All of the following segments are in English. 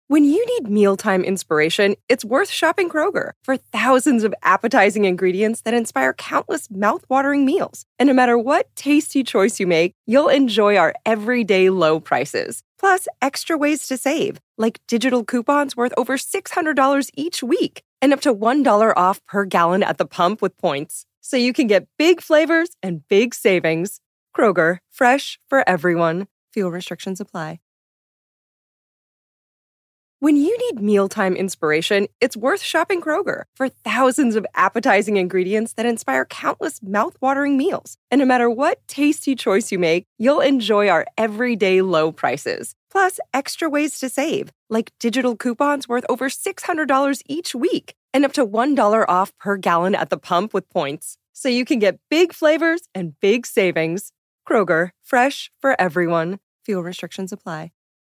When you need mealtime inspiration, it's worth shopping Kroger for thousands of appetizing ingredients that inspire countless mouth-watering meals. And no matter what tasty choice you make, you'll enjoy our everyday low prices. Plus, extra ways to save, like digital coupons worth over $600 each week and up to $1 off per gallon at the pump with points. So you can get big flavors and big savings. Kroger, fresh for everyone. Fuel restrictions apply. When you need mealtime inspiration, it's worth shopping Kroger for thousands of appetizing ingredients that inspire countless mouth-watering meals. And no matter what tasty choice you make, you'll enjoy our everyday low prices. Plus, extra ways to save, like digital coupons worth over $600 each week and up to $1 off per gallon at the pump with points. So you can get big flavors and big savings. Kroger, fresh for everyone. Fuel restrictions apply.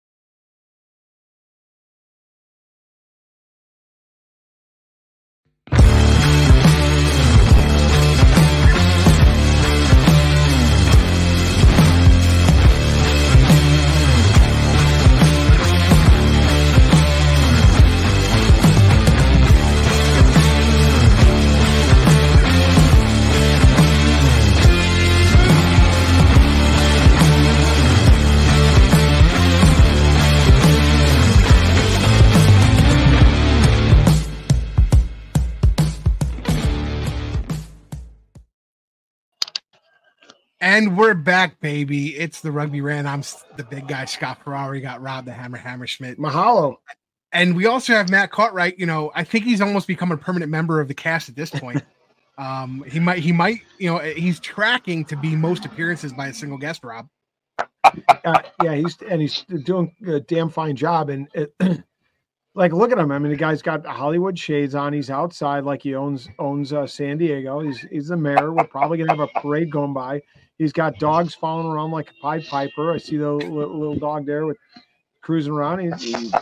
And we're back, baby. It's the Rugby Rant. I'm the big guy, Scott Ferrari. Got Rob the Hammerschmidt. Mahalo. And we also have Matt Cartwright. You know, I think he's almost become a permanent member of the cast at this point. He might, you know, he's tracking to be most appearances by a single guest, Rob. Yeah, he's doing a damn fine job. And like, look at him. I mean, the guy's got Hollywood shades on. He's outside like he owns San Diego. He's the mayor. We're probably gonna have a parade going by. He's got dogs following around like a Pied Piper. I see the little dog there with cruising around. He's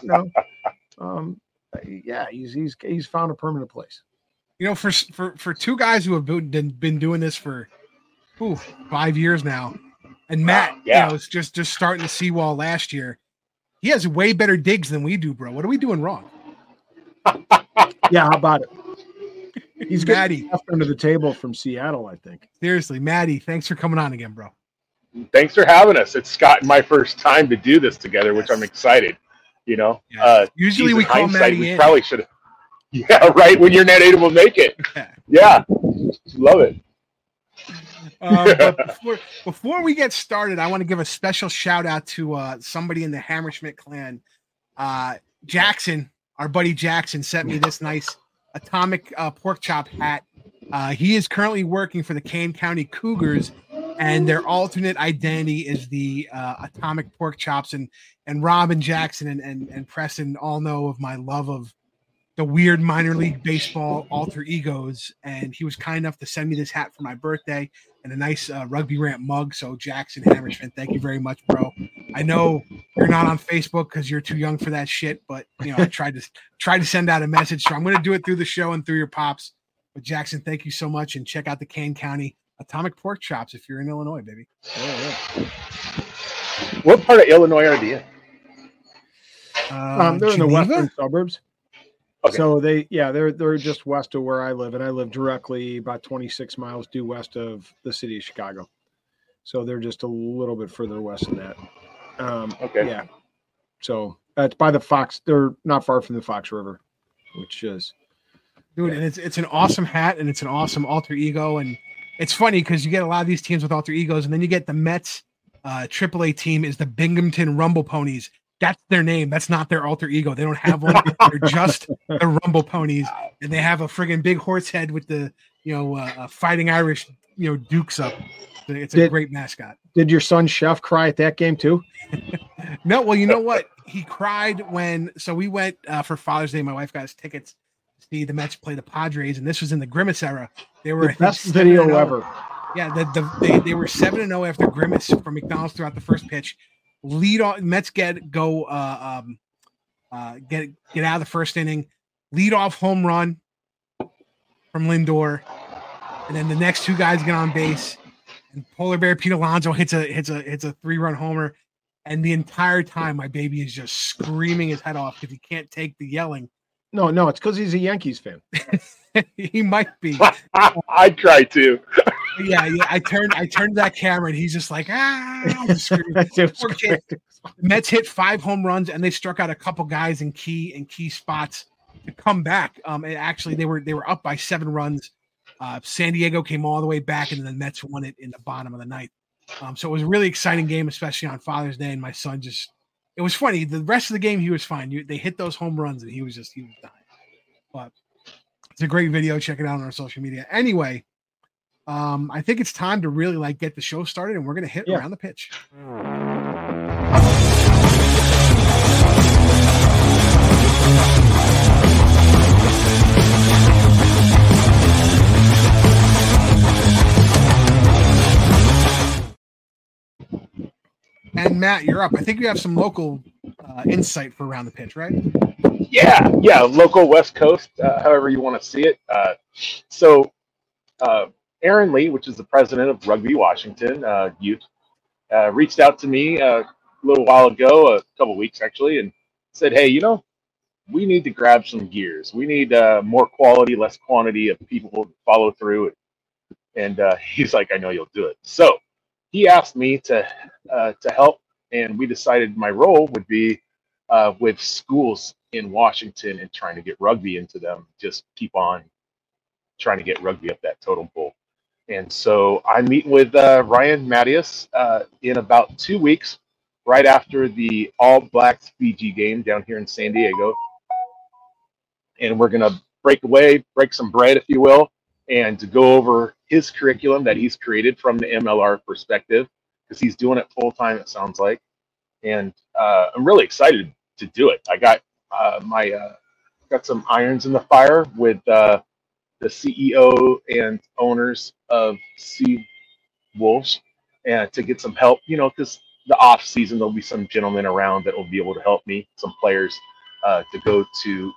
found a permanent place. You know, for two guys who have been doing this for 5 years now, and Matt, you know, is just starting the seawall last year. He has way better digs than we do, bro. What are we doing wrong? Yeah, how about it? He's Maddie getting left under the table from Seattle, I think. Seriously, Maddie, thanks for coming on again, bro. Thanks for having us. It's Scott and my first time to do this together, which I'm excited. You know, usually we call Maddie we in. Probably should have. Yeah, right. When you're not able to make it. Yeah, love it. But before we get started, I want to give a special shout out to somebody in the Hammerschmidt clan. Jackson, our buddy Jackson, sent me this nice atomic pork chop hat. He is currently working for the Kane County Cougars, and their alternate identity is the atomic pork chops. And Rob and Jackson and Preston all know of my love of the weird minor league baseball alter egos, and he was kind enough to send me this hat for my birthday and a nice Rugby Rant mug. So Jackson Hammerschmidt, thank you very much, bro. I know you're not on Facebook because you're too young for that shit, but you know, I tried to send out a message, so I'm going to do it through the show and through your pops. But Jackson, thank you so much, and check out the Kane County Atomic Pork Chops if you're in Illinois, baby. What part of Illinois are they in? They're in the western suburbs. Okay. So they're just west of where I live, and I live directly about 26 miles due west of the city of Chicago. So they're just a little bit further west than that. Okay. Yeah. So that's by the Fox. They're not far from the Fox River, which is. Dude, and it's an awesome hat, and it's an awesome alter ego, and it's funny because you get a lot of these teams with alter egos, and then you get the Mets AAA team is the Binghamton Rumble Ponies. That's their name. That's not their alter ego. They don't have one. They're just the Rumble Ponies, and they have a friggin' big horse head with the Fighting Irish dukes up. It's a great mascot. Did your son Chef cry at that game too? No. Well, you know what? He cried so we went for Father's Day. My wife got us tickets to see the Mets play the Padres, and this was in the Grimace era. They were the best video ever. Yeah, they were 7-0 after Grimace from McDonald's throughout the first pitch. Lead off, Mets get out of the first inning. Lead off home run from Lindor, and then the next two guys get on base. And Polar Bear Pete Alonso hits a 3-run homer, And the entire time, my baby is just screaming his head off because he can't take the yelling. No, it's because he's a Yankees fan. He might be. I try to. Yeah. I turned that camera, and he's just like, just screaming. Poor kid. The Mets hit 5 home runs, and they struck out a couple guys in key spots to come back. And actually, they were up by 7 runs. San Diego came all the way back, and then the Mets won it in the bottom of the ninth. So it was a really exciting game, especially on Father's Day. And my son it was funny. The rest of the game, he was fine. They hit those home runs, and he was dying. But it's a great video. Check it out on our social media. Anyway, I think it's time to really get the show started, and we're going to hit around the pitch. And Matt, you're up. I think you have some local insight for around the pitch, right? Yeah, local West Coast, however you want to see it. So Aaron Lee, which is the president of Rugby Washington Youth, reached out to me a little while ago, a couple weeks actually, and said, hey, we need to grab some gears. We need more quality, less quantity of people to follow through. And he's like, I know you'll do it. So he asked me to help, and we decided my role would be with schools in Washington and trying to get rugby into them. Just keep on trying to get rugby up that totem pole. And so I'm meeting with Ryan Mattias in about 2 weeks, right after the All Blacks Fiji game down here in San Diego. And we're going to break some bread, if you will, and to go over his curriculum that he's created from the MLR perspective, because he's doing it full time, it sounds like. And I'm really excited to do it. I got got some irons in the fire with the CEO and owners of Sea Wolves, and to get some help, because the off season there'll be some gentlemen around that will be able to help me, some players to go to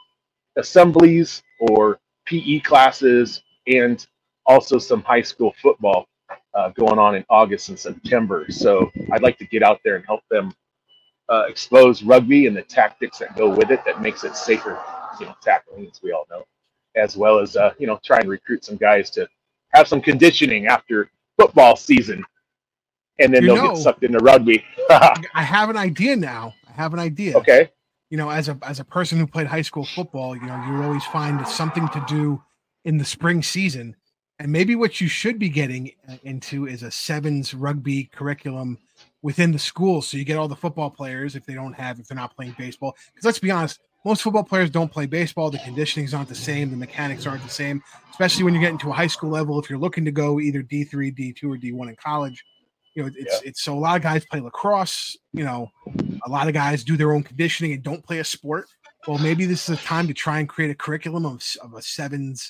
assemblies or PE classes, and also some high school football going on in August and September. So I'd like to get out there and help them expose rugby and the tactics that go with it that makes it safer, tackling, as we all know, as well as, try and recruit some guys to have some conditioning after football season, and then they'll get sucked into rugby. I have an idea now. Okay. As a person who played high school football, you always find something to do in the spring season. And maybe what you should be getting into is a sevens rugby curriculum within the school. So you get all the football players if they're not playing baseball. Because let's be honest, most football players don't play baseball. The conditionings aren't the same. The mechanics aren't the same, especially when you get into a high school level. If you're looking to go either D3, D2, or D1 in college, it's so a lot of guys play lacrosse. A lot of guys do their own conditioning and don't play a sport. Well, maybe this is a time to try and create a curriculum of a sevens,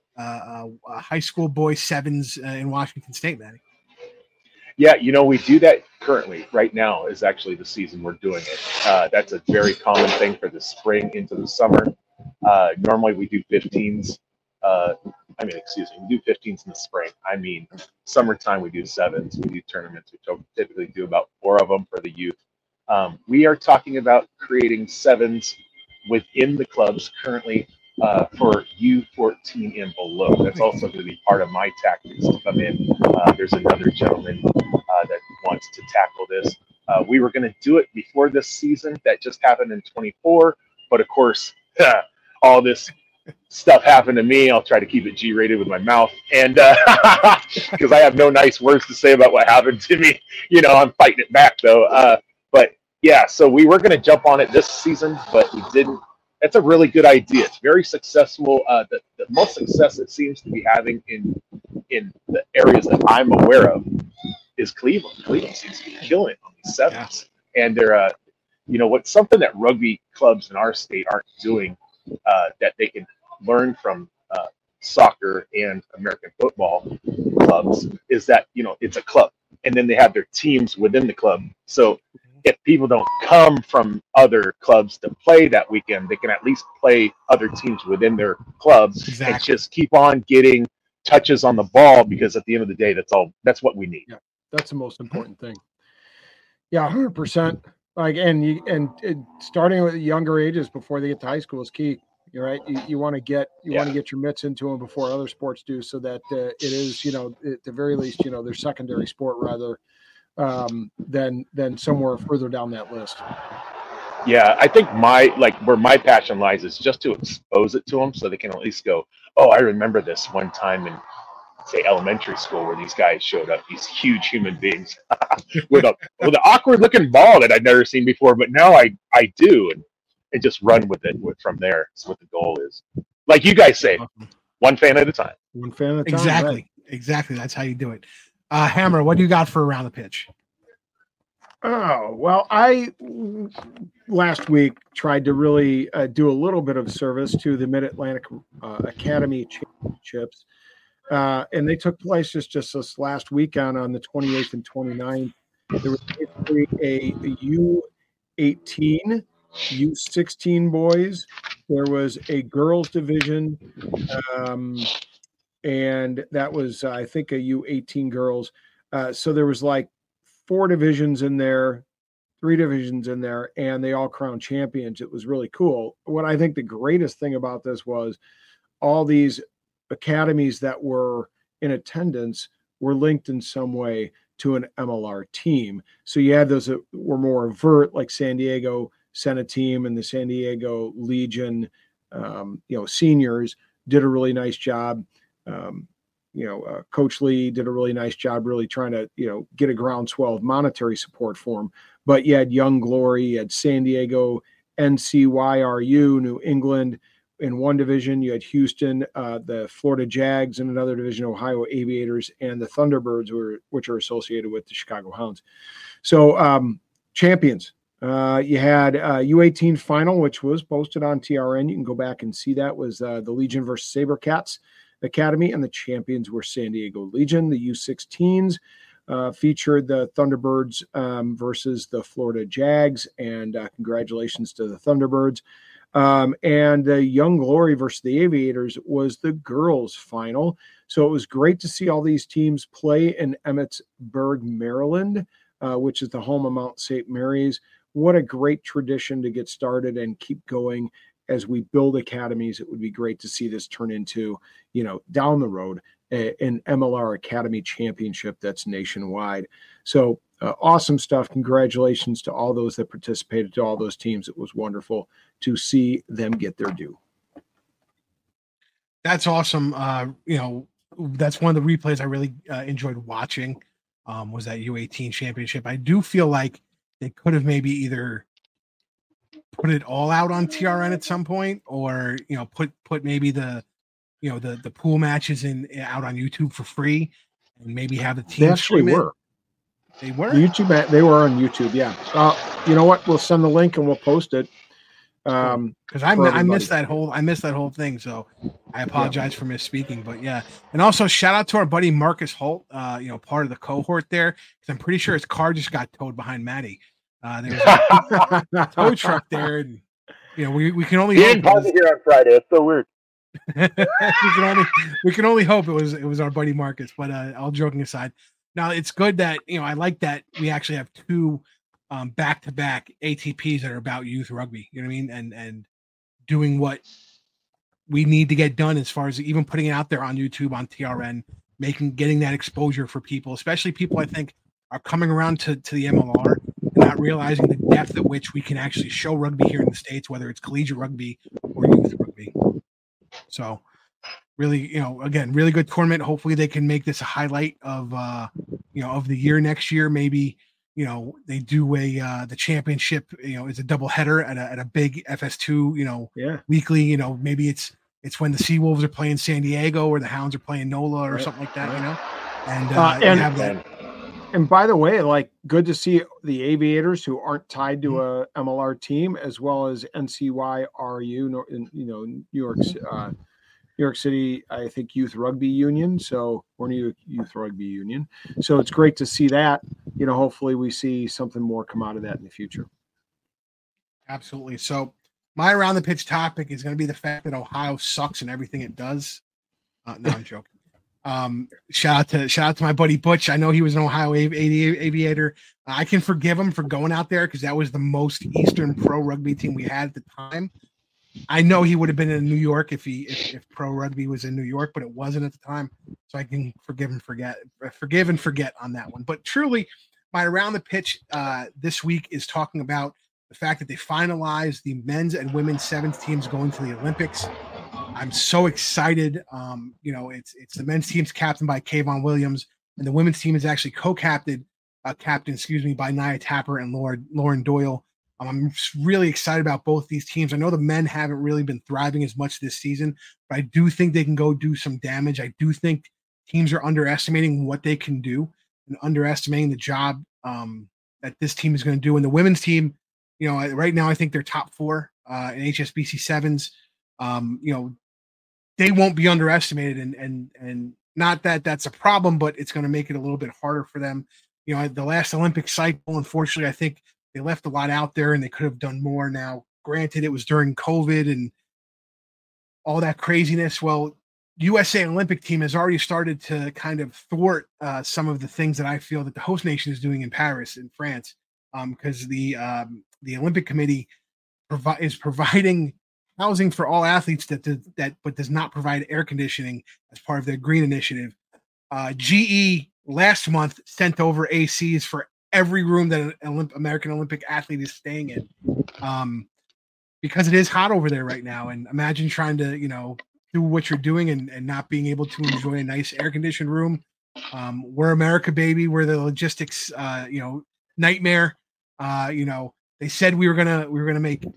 a high school boys sevens in Washington State, man. Yeah, we do that currently. Right now is actually the season we're doing it. That's a very common thing for the spring into the summer. Normally we do 15s. We do 15s in the spring. Summertime we do sevens. We do tournaments. We typically do about 4 of them for the youth. We are talking about creating sevens within the clubs currently for U14 and below. That's also going to be part of my tactics to come in. There's another gentleman that wants to tackle this. We were going to do it before this season that just happened in 24, but of course, all this stuff happened to me. I'll try to keep it G-rated with my mouth, and because I have no nice words to say about what happened to me. I'm fighting it back though. But yeah, so we were going to jump on it this season, but we didn't. That's a really good idea. It's very successful. The most success it seems to be having in the areas that I'm aware of is Cleveland. Cleveland seems to be killing it on these sevens. Yeah. And they're, what's something that rugby clubs in our state aren't doing that they can learn from soccer and American football clubs is that, it's a club. And then they have their teams within the club. So if people don't come from other clubs to play that weekend, they can at least play other teams within their clubs and just keep on getting touches on the ball, because at the end of the day, that's what we need. Yeah, that's the most important thing. Yeah, 100%. Like, and starting with younger ages before they get to high school is key. You're right. You want to get your mitts into them before other sports do, so that it is, at the very least, their secondary sport rather than somewhere further down that list. Yeah, I think where my passion lies is just to expose it to them so they can at least go, oh, I remember this one time in, say, elementary school where these guys showed up, these huge human beings with an awkward looking ball that I'd never seen before, but now I do, and just run with it from there. That's what the goal is. Like you guys say, one fan at a time. One fan at a time. Exactly. Right. Exactly. That's how you do it. Hammer, what do you got for Around the Pitch? Oh, well, I last week tried to really do a little bit of service to the Mid-Atlantic Academy Championships. And they took place just this last weekend on the 28th and 29th. There was basically a U18, U16 boys. There was a girls division, and that was, I think, a U18 girls. So there was like 4 divisions in there, 3 divisions in there, and they all crowned champions. It was really cool. What I think the greatest thing about this was all these academies that were in attendance were linked in some way to an MLR team. So you had those that were more overt, like San Diego Senate team and the San Diego Legion, seniors did a really nice job. Coach Lee did a really nice job really trying to, get a groundswell of monetary support for him. But you had Young Glory, you had San Diego, NCYRU, New England in one division. You had Houston, the Florida Jags in another division, Ohio Aviators, and the Thunderbirds, which are associated with the Chicago Hounds. So champions. You had U18 final, which was posted on TRN. You can go back and see that was the Legion versus Sabercats Academy, and the champions were San Diego Legion. The U16s featured the Thunderbirds versus the Florida Jags, and congratulations to the Thunderbirds. And the Young Glory versus the Aviators was the girls' final. So it was great to see all these teams play in Emmitsburg, Maryland, which is the home of Mount St. Mary's. What a great tradition to get started and keep going as we build academies. It would be great to see this turn into, down the road, an MLR Academy Championship that's nationwide. So awesome stuff. Congratulations to all those that participated, to all those teams. It was wonderful to see them get their due. That's awesome. That's one of the replays I really enjoyed watching, was that U18 championship. I do feel like they could have maybe either put it all out on TRN at some point, or put maybe the pool matches out on YouTube for free, and maybe have the team. They actually were. They were YouTube. They were on YouTube. Yeah. You know what? We'll send the link and we'll post it. Because I missed that whole thing, so I apologize for misspeaking. But yeah, and also shout out to our buddy Marcus Holt, part of the cohort there, because I'm pretty sure his car just got towed behind Maddie. There was a tow truck there, and we can only. He didn't pause it here on Friday. It's so weird. we can only hope it was our buddy Marcus. But all joking aside, now it's good that I like that we actually have 2 back-to-back ATPs that are about youth rugby, you know what I mean? And doing what we need to get done as far as even putting it out there on YouTube, on TRN, getting that exposure for people, especially people I think are coming around to the MLR and not realizing the depth at which we can actually show rugby here in the States, whether it's collegiate rugby or youth rugby. So really, again, really good tournament. Hopefully they can make this a highlight of the year next year. Maybe, they do the championship, it's a double header at a big FS2, weekly, maybe it's when the Seawolves are playing San Diego or the Hounds are playing NOLA or something like that, and have that. And by the way, good to see the Aviators, who aren't tied to a MLR team, as well as NCYRU, New York City, I think, Youth Rugby Union. Or New Youth Rugby Union. So it's great to see that. Hopefully we see something more come out of that in the future. Absolutely. So my Around the Pitch topic is going to be the fact that Ohio sucks in everything it does. No, I'm joking. Shout out to my buddy Butch. I know he was an Ohio Aviator. I can forgive him for going out there because that was the most Eastern pro rugby team we had at the time. I know he would have been in New York if pro rugby was in New York, but it wasn't at the time. So I can forgive and forget on that one. But truly, my Around the Pitch this week is talking about the fact that they finalized the men's and women's sevens teams going to the Olympics. I'm so excited. It's the men's team's captained by Kayvon Williams, and the women's team is actually co-captained, by Nia Tapper and Lauren Doyle. I'm really excited about both these teams. I know the men haven't really been thriving as much this season, but I do think they can go do some damage. I do think teams are underestimating what they can do and underestimating the job that this team is going to do. And the women's team, right now, I think they're top 4 in HSBC sevens. They won't be underestimated, and not that that's a problem, but it's going to make it a little bit harder for them. The last Olympic cycle, unfortunately, I think they left a lot out there and they could have done more. Now, granted, it was during COVID and all that craziness. Well, USA Olympic team has already started to kind of thwart some of the things that I feel that the host nation is doing in Paris, in France, because the Olympic Committee is providing housing for all athletes but does not provide air conditioning as part of their green initiative. GE last month sent over ACs for every room that an American Olympic athlete is staying in, because it is hot over there right now. And imagine trying to, do what you're doing and not being able to enjoy a nice air conditioned room. We're America, baby. We're the logistics, nightmare. They said we were gonna make,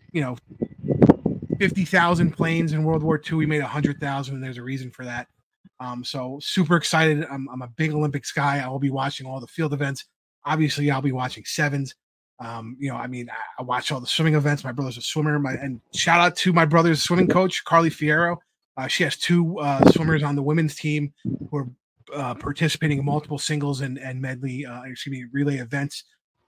50,000 planes in World War II. We made 100,000, and there's a reason for that. So super excited. I'm a big Olympics guy. I will be watching all the field events. Obviously, I'll be watching sevens. I watch all the swimming events. My brother's a swimmer. And shout out to my brother's swimming coach, Carly Fierro. She has 2 swimmers on the women's team who are participating in multiple singles and medley, relay events.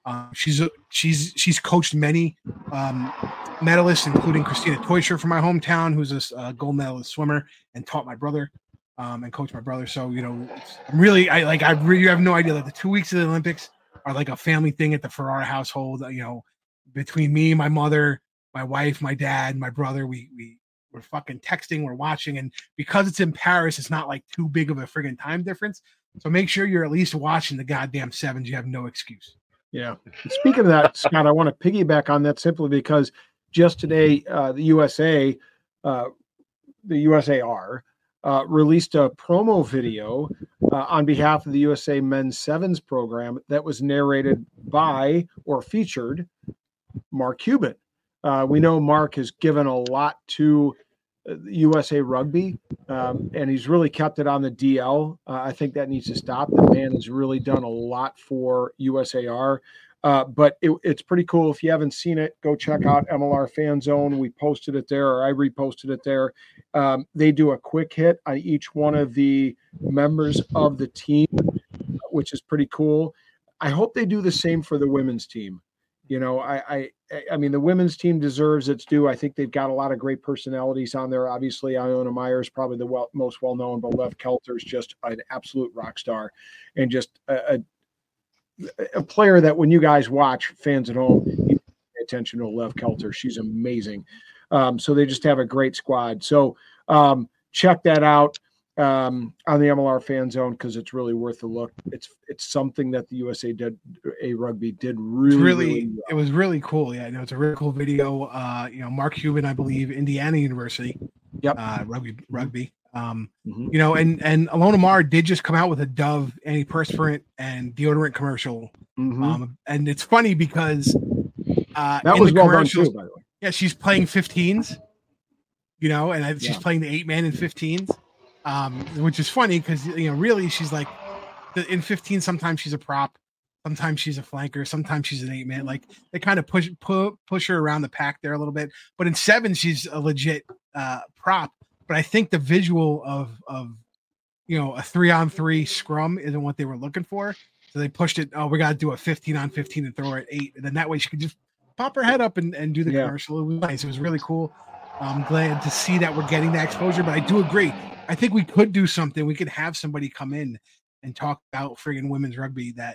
She's coached many medalists, including Christina Teuscher from my hometown, who's a gold medalist swimmer, and taught my brother and coached my brother. So you have no idea. Like the 2 weeks of the Olympics are like a family thing at the Ferrara household. Between me, my mother, my wife, my dad, my brother, we're fucking texting, we're watching, and because it's in Paris, it's not like too big of a friggin' time difference. So make sure you're at least watching the goddamn sevens. You have no excuse. Yeah. Speaking of that, Scott, I want to piggyback on that simply because just today, the USAR released a promo video on behalf of the USA Men's Sevens program that was narrated by or featured Mark Cuban. We know Mark has given a lot to USA Rugby, and he's really kept it on the DL. I think that needs to stop. The man has really done a lot for USAR, but it's pretty cool. If you haven't seen it, go check out MLR Fan Zone. We posted it there, or I reposted it there. They do a quick hit on each one of the members of the team, which is pretty cool. I hope they do the same for the women's team. I mean, the women's team deserves its due. I think they've got a lot of great personalities on there. Obviously, Iona Meyer is probably the most well-known, but Lev Kelter is just an absolute rock star and just a player that when you guys watch, fans at home, you pay attention to Lev Kelter. She's amazing. So they just have a great squad. So check that out on the MLR Fan Zone because it's really worth a look. It's something that the USA Rugby did really well. It was really cool. Yeah, it's a really cool video. Mark Cuban, I believe, Indiana University. Yep. Rugby. And Alona Mar did just come out with a Dove antiperspirant and deodorant commercial. And it's funny because that was well done too, by the way. Yeah, she's playing 15s, and she's playing the 8-man in 15s. Which is funny because really she's like in 15 sometimes she's a prop, sometimes she's a flanker, sometimes she's an 8-man. Like they kind of push her around the pack there a little bit, but in 7 she's a legit prop. But I think the visual of a 3-on-3 scrum isn't what they were looking for, so they pushed it. We got to do a 15-on-15 and throw her at 8, and then that way she could just pop her head up and do the commercial. It was nice. It was really cool. I'm glad to see that we're getting that exposure, but I do agree. I think we could do something. We could have somebody come in and talk about friggin' women's rugby that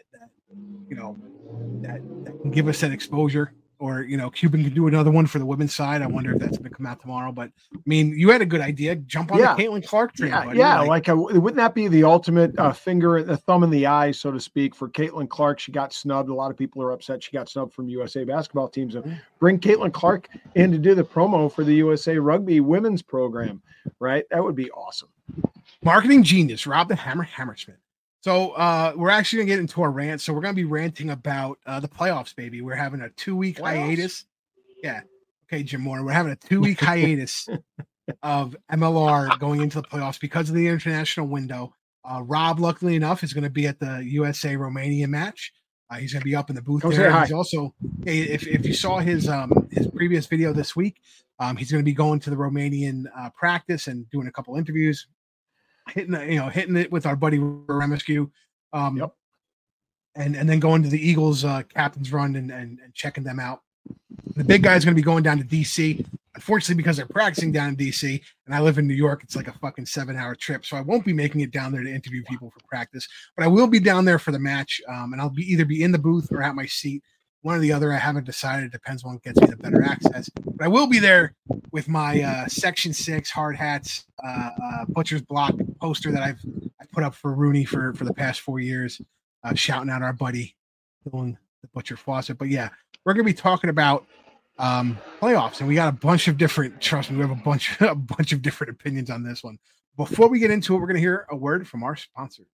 can give us that exposure. Or, Cuban could do another one for the women's side. I wonder if that's going to come out tomorrow. But, I mean, you had a good idea. Jump on the Caitlin Clark train. Wouldn't that be the ultimate finger, the thumb in the eye, so to speak, for Caitlin Clark? She got snubbed. A lot of people are upset she got snubbed from USA basketball teams. So bring Caitlin Clark in to do the promo for the USA Rugby women's program, right? That would be awesome. Marketing genius, Rob the Hammersmith. So we're actually going to get into our rant. So we're going to be ranting about the playoffs, baby. We're having a 2-week hiatus. Yeah. Okay, Jim Moore. We're having a 2-week hiatus of MLR going into the playoffs because of the international window. Rob, luckily enough, is going to be at the USA-Romania match. He's going to be up in the booth there. He's also, if you saw his previous video this week, he's going to be going to the Romanian practice and doing a couple interviews. Hitting it with our buddy Remescu, and then going to the Eagles captain's run and checking them out. The big guy's going to be going down to DC. Unfortunately, because they're practicing down in DC, and I live in New York, it's like a fucking 7-hour trip, so I won't be making it down there to interview people for practice. But I will be down there for the match, and I'll either be in the booth or at my seat. One or the other, I haven't decided. It depends on what gets me the better access. But I will be there with my Section 6 hard hats, Butcher's Block poster that I put up for Rooney for the past 4 years, shouting out our buddy Dylan the Butcher Fawcett. But yeah, we're gonna be talking about playoffs, and we got a bunch of different. Trust me, we have a bunch of different opinions on this one. Before we get into it, we're gonna hear a word from our sponsors.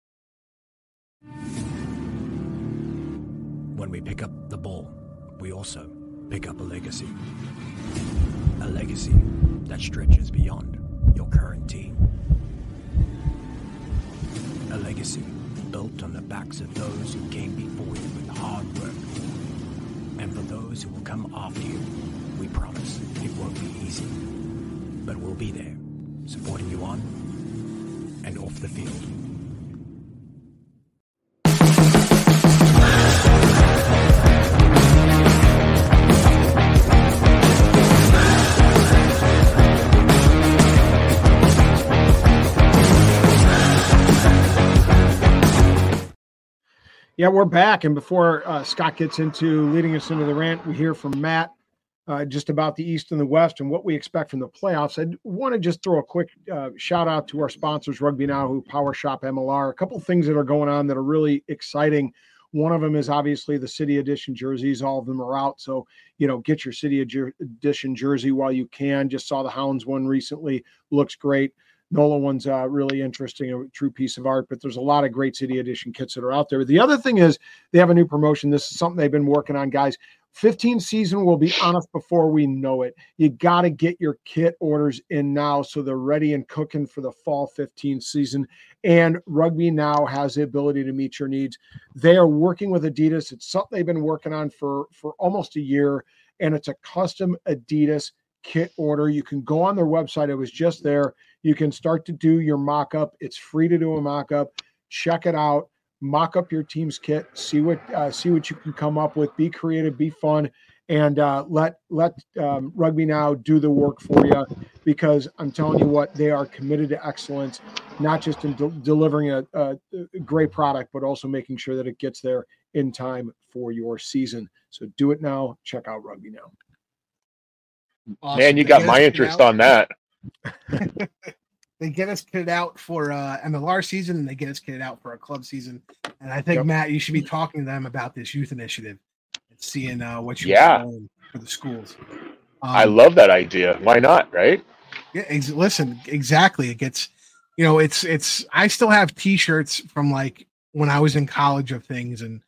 When we pick up the ball, we also pick up a legacy. A legacy that stretches beyond your current team. A legacy built on the backs of those who came before you with hard work. And for those who will come after you, we promise it won't be easy. But we'll be there, supporting you on and off the field. Yeah, we're back. And before Scott gets into leading us into the rant, we hear from Matt just about the East and the West and what we expect from the playoffs. I want to just throw a quick shout out to our sponsors, Rugby Now, who Power Shop MLR. A couple of things that are going on that are really exciting. One of them is obviously the City Edition jerseys. All of them are out. So, get your City Edition jersey while you can. Just saw the Hounds one recently. Looks great. NOLA one's really interesting, a true piece of art, but there's a lot of great City Edition kits that are out there. The other thing is they have a new promotion. This is something they've been working on, guys. 15 season will be on us before we know it. You got to get your kit orders in now so they're ready and cooking for the fall 15 season. And Rugby Now has the ability to meet your needs. They are working with Adidas. It's something they've been working on for almost a year, and it's a custom Adidas kit order. You can go on their website. It was just there. You can start to do your mock-up. It's free to do a mock-up. Check it out. Mock up your team's kit. See what you can come up with. Be creative. Be fun, and let Rugby Now do the work for you. Because I'm telling you what, they are committed to excellence, not just in delivering a great product, but also making sure that it gets there in time for your season. So do it now. Check out Rugby Now. Awesome. Man, you got my interest on that. They get us kitted out for MLR season, and they get us kitted out for our club season. And I think, Matt, you should be talking to them about this youth initiative and seeing what you're doing for the schools. I love that idea. Why not, right? Yeah, listen, exactly. It gets, it's. I still have T-shirts from like when I was in college of things, and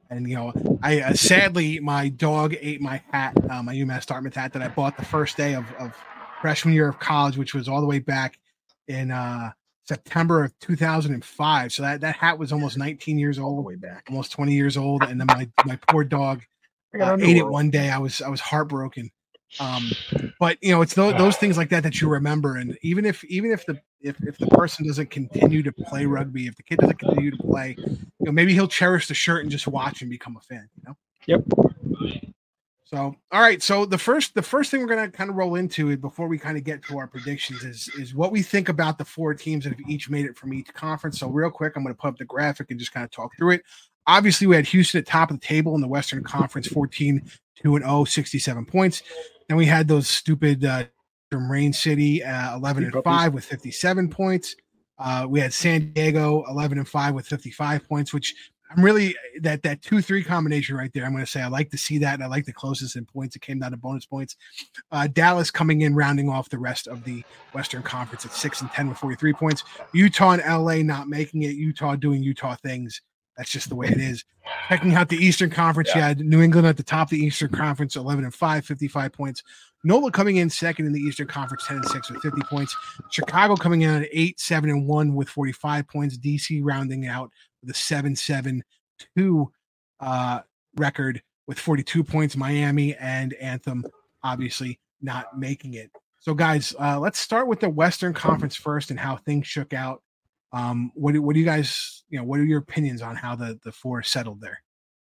I sadly my dog ate my hat, my UMass Dartmouth hat that I bought the first day of freshman year of college, which was all the way back in September of 2005. So that hat was almost 19 years old, way back, almost 20 years old. And then my poor dog ate it one day. I was heartbroken. But it's those things like that you remember. And even if the person doesn't continue to play rugby, if the kid doesn't continue to play, maybe he'll cherish the shirt and just watch and become a fan. Yep. So, all right. So the first thing we're gonna kind of roll into before we kind of get to our predictions is what we think about the 4 teams that have each made it from each conference. So real quick, I'm gonna put up the graphic and just kind of talk through it. Obviously, we had Houston at top of the table in the Western Conference, 14-2-0, 67 points. Then we had those stupid from Rain City, 11-5 with 57 points. We had San Diego, 11-5 with 55 points, which I'm really that 2-3 combination right there. I'm going to say I like to see that, and I like the closest in points. It came down to bonus points. Dallas coming in, rounding off the rest of the Western Conference at 6-10 with 43 points. Utah and LA not making it. Utah doing Utah things. That's just the way it is. Checking out the Eastern Conference, you had New England at the top of the Eastern Conference, 11-5, 55 points. NOLA coming in second in the Eastern Conference, 10-6 with 50 points. Chicago coming in at 8-7-1 with 45 points. DC rounding out with a 7-7-2 record with 42 points. Miami and Anthem obviously not making it. So, guys, let's start with the Western Conference first and how things shook out. What do you guys, what are your opinions on how the 4 settled there?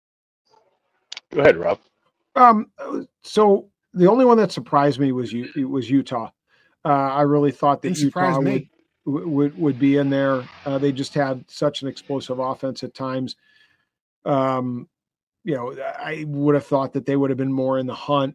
Go ahead, Rob. So the only one that surprised me was Utah. I really thought that Utah would be in there. They just had such an explosive offense at times. I would have thought that they would have been more in the hunt.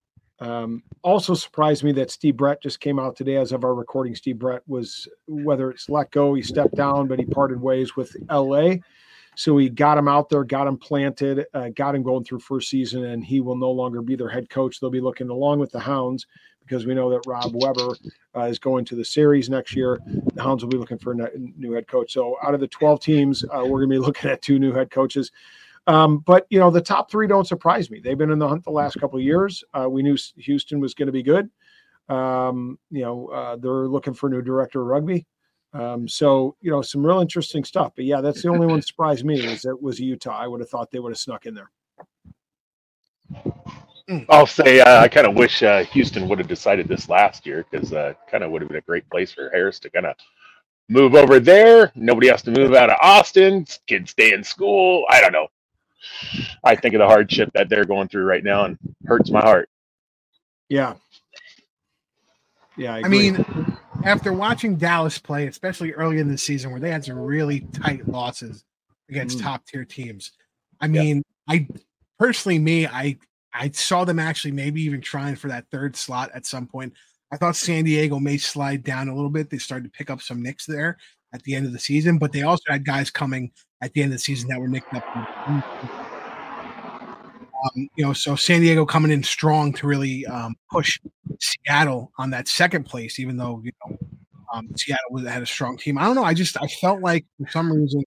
Also surprised me that Steve Brett just came out today. As of our recording, Steve Brett was, whether it's let go, he stepped down, but he parted ways with LA. So he got him out there, got him planted, got him going through first season, and he will no longer be their head coach. They'll be looking along with the Hounds, because we know that Rob Weber is going to the series next year. The Hounds will be looking for a new head coach. So out of the 12 teams, we're going to be looking at 2 new head coaches. But the top 3 don't surprise me. They've been in the hunt the last couple of years. We knew Houston was going to be good. They're looking for a new director of rugby. So some real interesting stuff. But yeah, that's the only one that surprised me was Utah. I would have thought they would have snuck in there. I'll say I kind of wish Houston would have decided this last year, because kind of would have been a great place for Harris to kind of move over there. Nobody has to move out of Austin. Kids stay in school. I don't know. I think of the hardship that they're going through right now, and hurts my heart. Yeah. Yeah. I mean, after watching Dallas play, especially early in the season where they had some really tight losses against top tier teams. I mean, I saw them actually maybe even trying for that 3rd slot at some point. I thought San Diego may slide down a little bit. They started to pick up some nicks there at the end of the season, but they also had guys coming at the end of the season that were nicked up. So San Diego coming in strong to really push Seattle on that 2nd place, even though Seattle had a strong team. I don't know. I felt like for some reason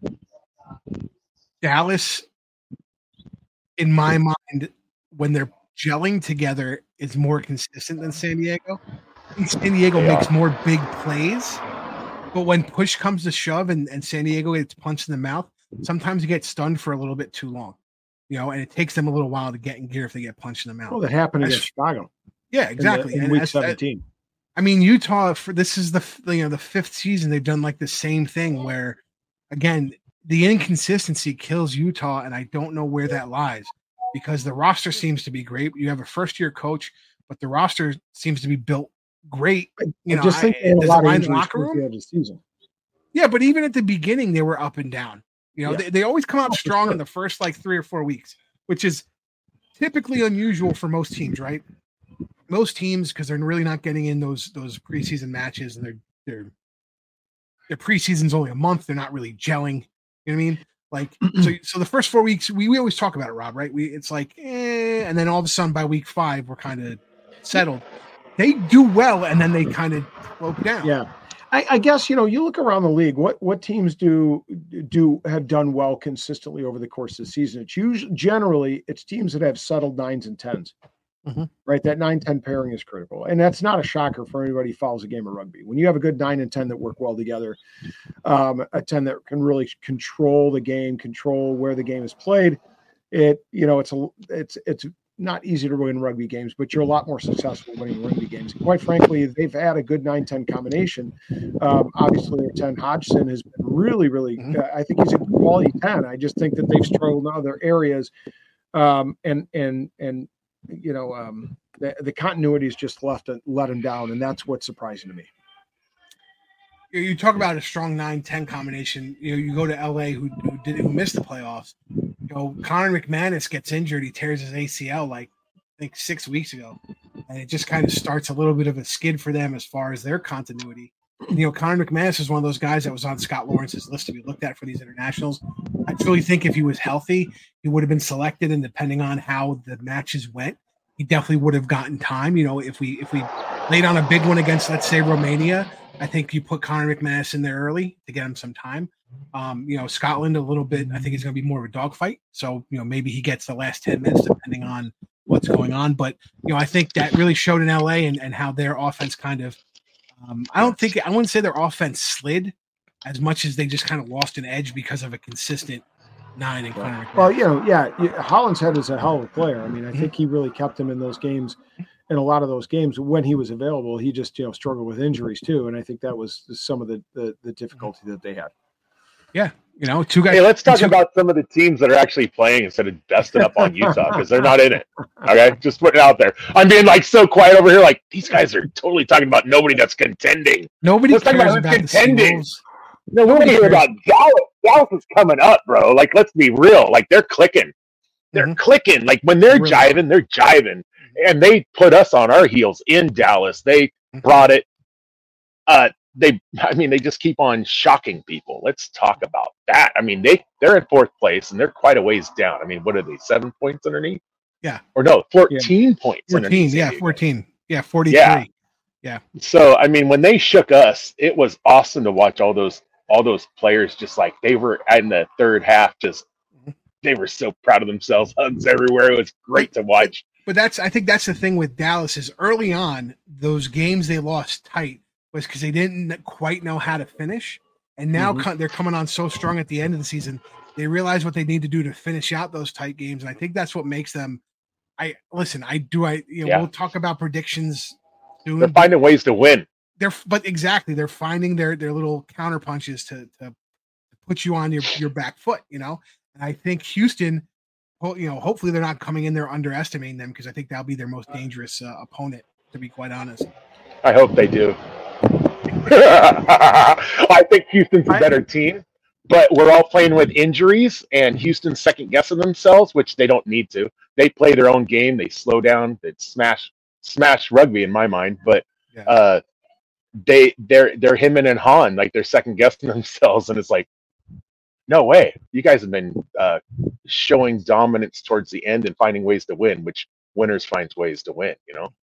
Dallas, in my mind, when they're gelling together, is more consistent than San Diego. I think San Diego makes more big plays, but when push comes to shove and San Diego gets punched in the mouth, sometimes you get stunned for a little bit too long, and it takes them a little while to get in gear if they get punched in the mouth. Well, that happened against Chicago. Yeah, exactly. In week 17. I mean, Utah, this is the 5th season they've done like the same thing where, again, the inconsistency kills Utah, and I don't know where that lies, because the roster seems to be great. You have a first-year coach, but the roster seems to be built great. I just think they had a lot of injuries locker room of the season. Yeah, but even at the beginning, they were up and down. They always come out strong in the first 3 or 4 weeks, which is typically unusual for most teams, right? Most teams, because they're really not getting in those preseason matches, and their preseason's only a month. They're not really gelling. You know what I mean? Like, so the first 4 weeks, we always talk about it, Rob, right? It's like, and then all of a sudden by week 5, we're kind of settled. They do well, and then they kind of broke down. Yeah. I guess, you look around the league, what teams have done well consistently over the course of the season. It's generally teams that have settled 9s and 10s, right? That 9-10 pairing is critical. And that's not a shocker for anybody who follows a game of rugby. When you have a good 9 and 10 that work well together, a 10 that can really control the game, control where the game is played, it's not easy to win rugby games, but you're a lot more successful winning rugby games. And quite frankly, they've had a good 9-10 combination. Obviously, their 10 Hodgson has been really, really. I think he's a quality 10. I just think that they've struggled in other areas, and the continuity is just let him down, and that's what's surprising to me. You talk about a strong 9-10 combination. You go to LA who missed the playoffs. Connor McManus gets injured. He tears his ACL I think 6 weeks ago, and it just kind of starts a little bit of a skid for them as far as their continuity. Connor McManus is one of those guys that was on Scott Lawrence's list to be looked at for these internationals. I truly think if he was healthy, he would have been selected, and depending on how the matches went, he definitely would have gotten time. If we laid on a big one against, let's say, Romania, I think you put Connor McManus in there early to get him some time. Scotland a little bit, I think it's going to be more of a dogfight. So, maybe he gets the last 10 minutes depending on what's going on. But, I think that really showed in LA and how their offense kind of, I wouldn't say their offense slid as much as they just kind of lost an edge because of a consistent 9 in Connor McManus. Well, Hollinshead is a hell of a player. I mean, I think he really kept him in those games. In a lot of those games when he was available, he just, struggled with injuries too. And I think that was some of the difficulty that they had. Yeah. Two guys. Hey, let's talk about some of the teams that are actually playing instead of dusting up on Utah because they're not in it. Okay. Just putting it out there. I'm being so quiet over here. These guys are totally talking about nobody that's contending. Let's talk about who's contending. No, we're hear about Dallas. Dallas is coming up, bro. Let's be real. They're clicking. They're clicking. When they're jiving, they're jiving. And they put us on our heels in Dallas. They brought it. They just keep on shocking people. Let's talk about that. They're in 4th place and they're quite a ways down. What are they? 7 points underneath? Yeah. Or no, 14 points. 14. Yeah, 14. Yeah, 43. Yeah. So when they shook us, it was awesome to watch all those players just they were in the third half. They were so proud of themselves. Hugs everywhere. It was great to watch. But I think that's the thing with Dallas is early on, those games they lost tight was because they didn't quite know how to finish. And now they're coming on so strong at the end of the season. They realize what they need to do to finish out those tight games. And I think that's what makes them. We'll talk about predictions soon. They're finding ways to win. They're they're finding their little counter punches to put you on your back foot, And I think Houston, hopefully they're not coming in there underestimating them because I think that'll be their most dangerous opponent, to be quite honest. I hope they do. I think Houston's a better team, but we're all playing with injuries, and Houston's second guessing themselves, which they don't need to. They play their own game. They slow down. They smash rugby in my mind, but they're him and Han, they're second guessing themselves, and it's no way. You guys have been showing dominance towards the end and finding ways to win, which winners finds ways to win,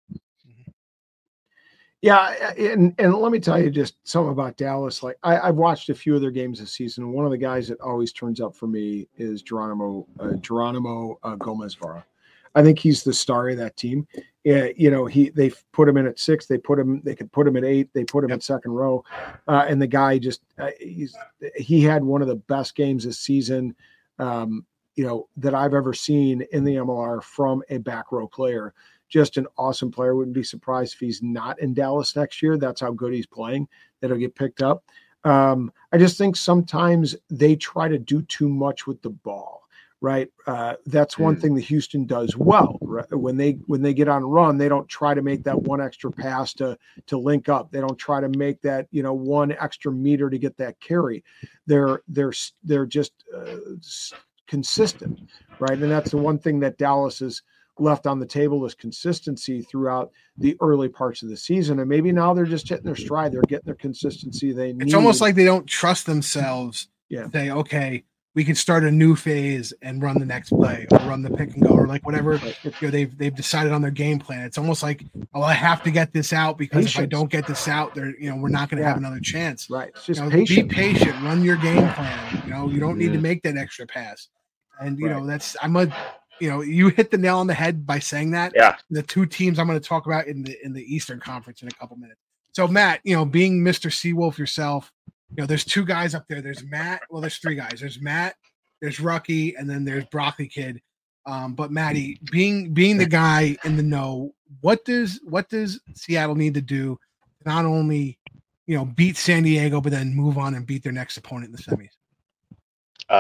Yeah, and let me tell you just something about Dallas. I've watched a few of their games this season, and one of the guys that always turns up for me is Geronimo Gomez-Vara. I think he's the star of that team. They put him in at 6. They could put him at 8. They put him at second row, and the guy he had one of the best games this season, that I've ever seen in the MLR from a back row player. Just an awesome player. Wouldn't be surprised if he's not in Dallas next year. That's how good he's playing. That'll get picked up. I just think sometimes they try to do too much with the ball. Right. That's one thing that Houston does well. Right? When they get on a run, they don't try to make that one extra pass to link up. They don't try to make that, one extra meter to get that carry. They're just consistent. Right. And that's the one thing that Dallas has left on the table is consistency throughout the early parts of the season. And maybe now they're just hitting their stride. They're getting their consistency they need. It's almost like they don't trust themselves. Yeah. Say, okay, we can start a new phase and run the next play or run the pick and go or whatever. They've decided on their game plan. It's almost like, I have to get this out because if I don't get this out, we're not going to have another chance. Right. It's just patient. Be patient. Run your game plan. You don't need to make that extra pass. And you hit the nail on the head by saying that. Yeah. The two teams I'm going to talk about in the Eastern Conference in a couple minutes. So Matt, being Mr. Seawolf yourself, there's 2 guys up there. There's Matt. Well, there's 3 guys. There's Matt, there's Rucky, and then there's Broccoli Kid. But Matty, being the guy in the know, what does Seattle need to do to not only beat San Diego, but then move on and beat their next opponent in the semis?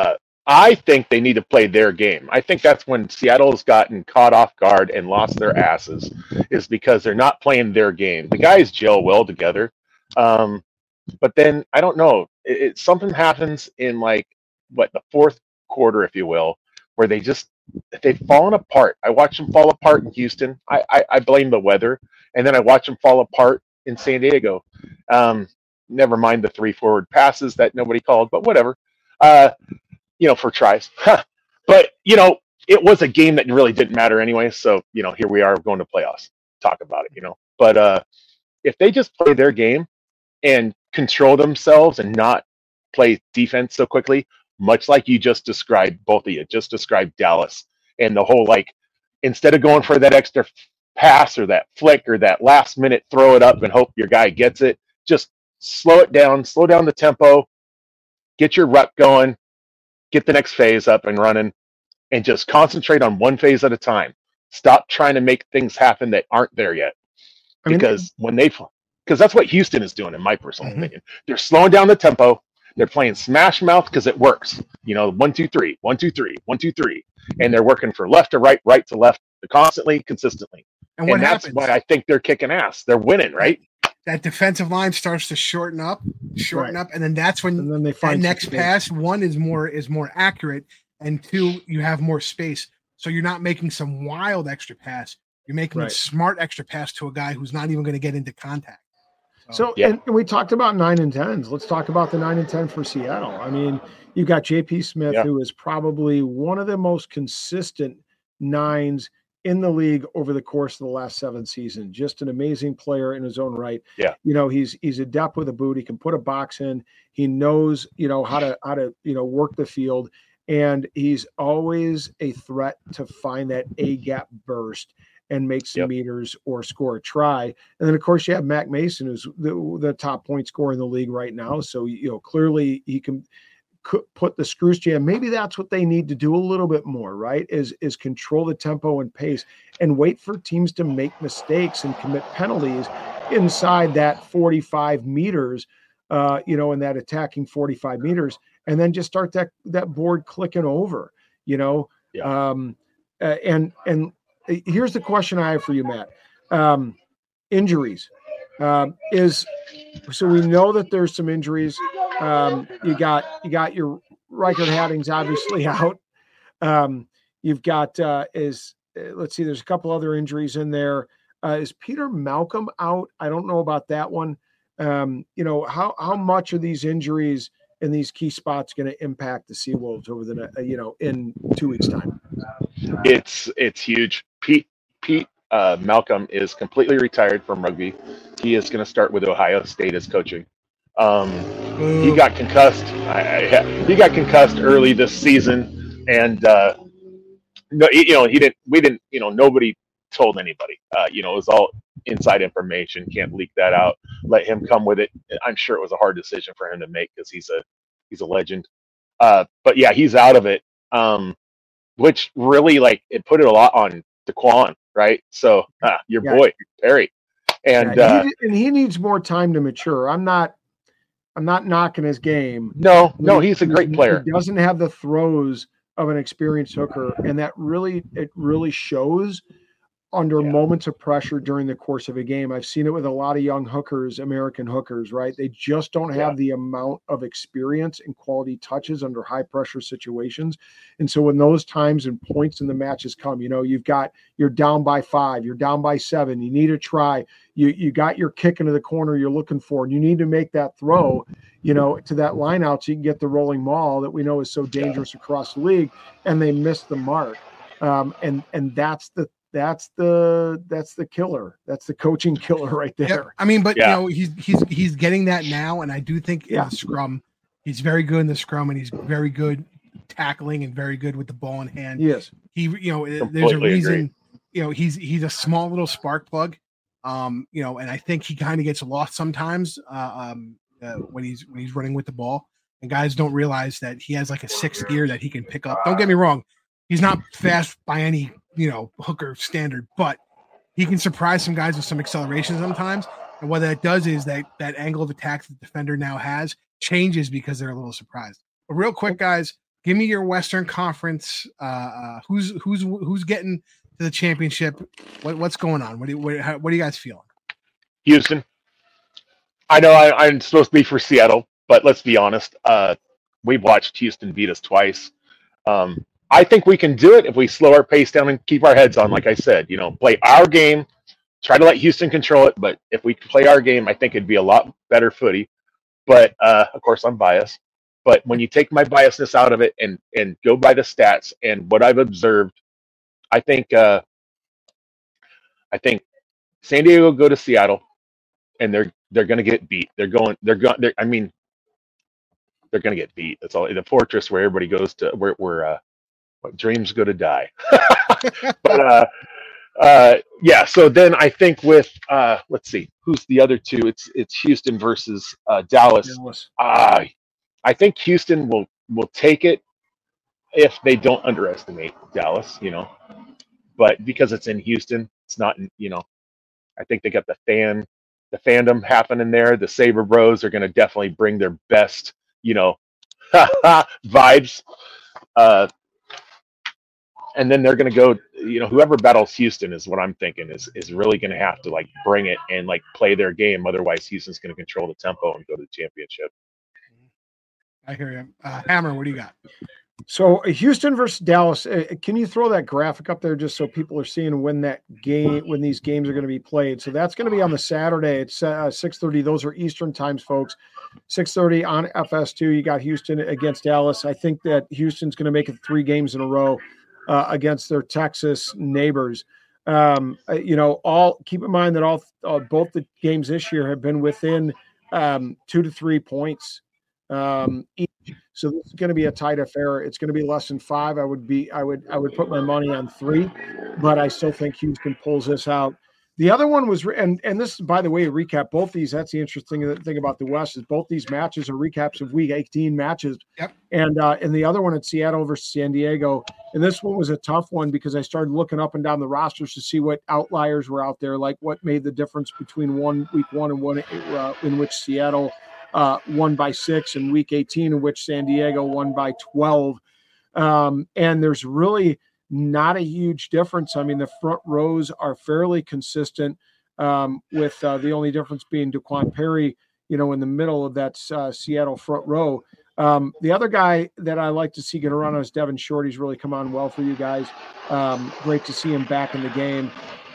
I think they need to play their game. I think that's when Seattle's gotten caught off guard and lost their asses, is because they're not playing their game. The guys gel well together, but then I don't know. Something happens in like the fourth quarter, if you will, where they've fallen apart. I watch them fall apart in Houston. I blame the weather, and then I watch them fall apart in San Diego. Never mind the 3 forward passes that nobody called, but whatever. For tries. But, it was a game that really didn't matter anyway. So, here we are going to playoffs. Talk about it, But if they just play their game and control themselves and not play defense so quickly, much like you just described, both of you just described Dallas and the whole, instead of going for that extra pass or that flick or that last minute throw it up and hope your guy gets it, just slow down the tempo, get your rut going, get the next phase up and running, and just concentrate on one phase at a time. Stop trying to make things happen that aren't there yet. Because that's what Houston is doing, in my personal opinion. They're slowing down the tempo. They're playing smash mouth because it works. 1, 2, 3, 1, 2, 3, 1, 2, 3. And they're working for left to right, right to left, constantly, consistently. And that's why I think they're kicking ass. They're winning, right? That defensive line starts to shorten up, and then that's when they find that next pass, one is more accurate, and two, you have more space. So you're not making some wild extra pass. You're making a smart extra pass to a guy who's not even going to get into contact. And we talked about 9 and 10s. Let's talk about the 9 and 10 for Seattle. I mean, you've got J.P. Smith, who is probably one of the most consistent 9s in the league over the course of the last 7 seasons. Just an amazing player in his own right. Yeah. He's adept with a boot. He can put a box in. He knows, how to work the field. And he's always a threat to find that A-gap burst and make some meters or score a try. And then, of course, you have Mac Mason, who's the top point scorer in the league right now. So, clearly he can put the screws jam. Maybe that's what they need to do a little bit more, right? Is control the tempo and pace and wait for teams to make mistakes and commit penalties inside that 45 meters, in that attacking 45 meters, and then just start that board clicking over, And here's the question I have for you, Matt. Injuries. So we know that there's some injuries. You got your Reichard Hadding's obviously out. You've got let's see, there's a couple other injuries in there. Is Peter Malcolm out? I don't know about that one. How much are these injuries in these key spots going to impact the Seawolves over the in 2 weeks' time? It's huge. Pete Malcolm is completely retired from rugby. He is going to start with Ohio State as coaching. He got concussed. He got concussed early this season, and nobody told anybody. It was all inside information. Can't leak that out. Let him come with it. I'm sure it was a hard decision for him to make because he's a legend. But yeah, he's out of it. Which really it put it a lot on DeQuan, right? So your boy Perry, and he needs more time to mature. I'm not knocking his game. No, he's a great player. He doesn't have the throws of an experienced hooker, and it really shows under moments of pressure during the course of a game. I've seen it with a lot of young hookers, American hookers, right? They just don't have the amount of experience and quality touches under high pressure situations. And so when those times and points in the matches come, you're down by 5, you're down by 7, you need a try, you got your kick into the corner you're looking for, and you need to make that throw, to that line out so you can get the rolling maul that we know is so dangerous across the league, and they miss the mark. And that's the killer. That's the coaching killer right there. Yep. I mean, but he's getting that now, and I do think in the scrum, he's very good in the scrum, and he's very good tackling and very good with the ball in hand. Yes, there's a reason. He's a small little spark plug. And I think he kind of gets lost sometimes when he's running with the ball, and guys don't realize that he has like a 6th gear that he can pick up. Don't get me wrong, he's not fast by any hooker standard, but he can surprise some guys with some acceleration sometimes. And what that does is that angle of attack that the defender now has changes because they're a little surprised. But real quick, guys, Give me your Western Conference. Who's getting to the championship? What's going on? What are you guys feeling? Houston. I know I'm supposed to be for Seattle, but let's be honest. We've watched Houston beat us twice. I think we can do it if we slow our pace down and keep our heads on. Like I said, play our game, try to let Houston control it. But if we play our game, I think it'd be a lot better footy. But of course, I'm biased. But when you take my biasness out of it and go by the stats and what I've observed, I think San Diego will go to Seattle, and they're going to get beat. They're going to get beat. That's all. The fortress where everybody goes to, where dreams go to die. But yeah. So then I think with let's see, who's the other two? It's Houston versus Dallas. I think Houston will take it if they don't underestimate Dallas. But because it's in Houston, it's not. I think they got the fandom happening there. The Saber Bros are going to definitely bring their best, vibes. And then they're going to go, whoever battles Houston is what I'm thinking is really going to have to bring it and play their game. Otherwise, Houston's going to control the tempo and go to the championship. I hear you. Hammer, what do you got? So Houston versus Dallas. Can you throw that graphic up there just so people are seeing when these games are going to be played? So that's going to be on the Saturday. It's 6:30. Those are Eastern times, folks. 6:30 on FS2. You got Houston against Dallas. I think that Houston's going to make it 3 games in a row against their Texas neighbors. Keep in mind that both the games this year have been within 2 to 3 points each. So this is going to be a tight affair. It's going to be less than 5. I would put my money on 3, but I still think Houston pulls this out. The other one was, and this is, by the way, a recap. Both these, that's the interesting thing about the West, is both these matches are recaps of Week 18 matches. Yep. And the other one at Seattle versus San Diego. And this one was a tough one because I started looking up and down the rosters to see what outliers were out there, like what made the difference between week one and one in which Seattle won by 6, and Week 18 in which San Diego won by 12. And there's really not a huge difference. I mean, the front rows are fairly consistent, with the only difference being Daquan Perry, in the middle of that Seattle front row. The other guy that I like to see get around is Devin Short. He's really come on well for you guys. Great to see him back in the game.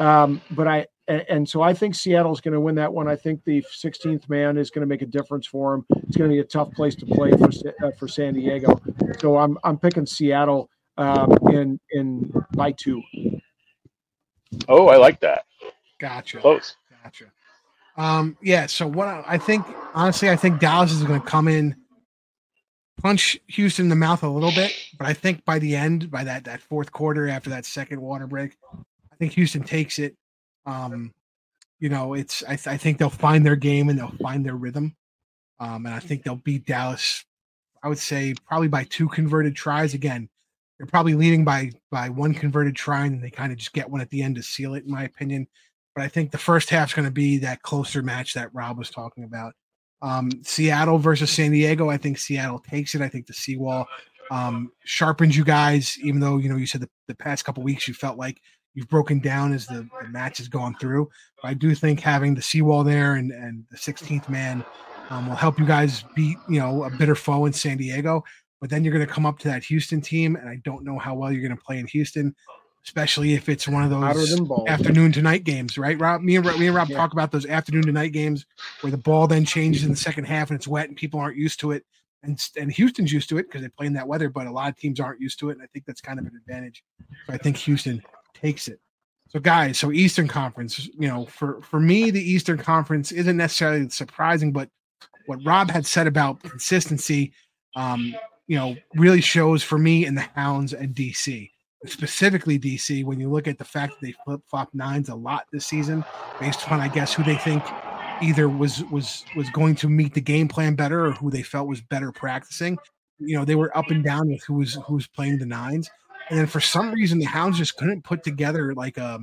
So I think Seattle's going to win that one. I think the 16th man is going to make a difference for him. It's going to be a tough place to play for San Diego. So I'm picking Seattle in by 2. Oh, I like that. Gotcha. Close. Gotcha. Yeah. So what I think Dallas is going to come in, punch Houston in the mouth a little bit, but I think by the end, by that fourth quarter after that second water break, I think Houston takes it. I think they'll find their game and they'll find their rhythm. And I think they'll beat Dallas, I would say probably by 2 converted tries. Again, they're probably leading by 1 converted try, and they kind of just get one at the end to seal it, in my opinion. But I think the first half's going to be that closer match that Rob was talking about. Seattle versus San Diego. I think Seattle takes it. I think the seawall sharpens you guys, even though, you said the past couple weeks you felt like you've broken down as the match has gone through. But I do think having the seawall there and the 16th man will help you guys beat, a bitter foe in San Diego. But then you're going to come up to that Houston team, and I don't know how well you're going to play in Houston, especially if it's one of those afternoon to night games, right, Rob? Me and Rob talk about those afternoon to night games where the ball then changes in the second half and it's wet and people aren't used to it. And Houston's used to it because they play in that weather, but a lot of teams aren't used to it, and I think that's kind of an advantage. So I think Houston takes it. So guys, Eastern Conference, for me, the Eastern Conference isn't necessarily surprising, but what Rob had said about consistency, really shows for me in the Hounds and DC. Specifically DC, when you look at the fact that they flip-flop 9s a lot this season, based upon, I guess, who they think either was going to meet the game plan better or who they felt was better practicing. They were up and down with who was playing the 9s. And then for some reason, the Hounds just couldn't put together like a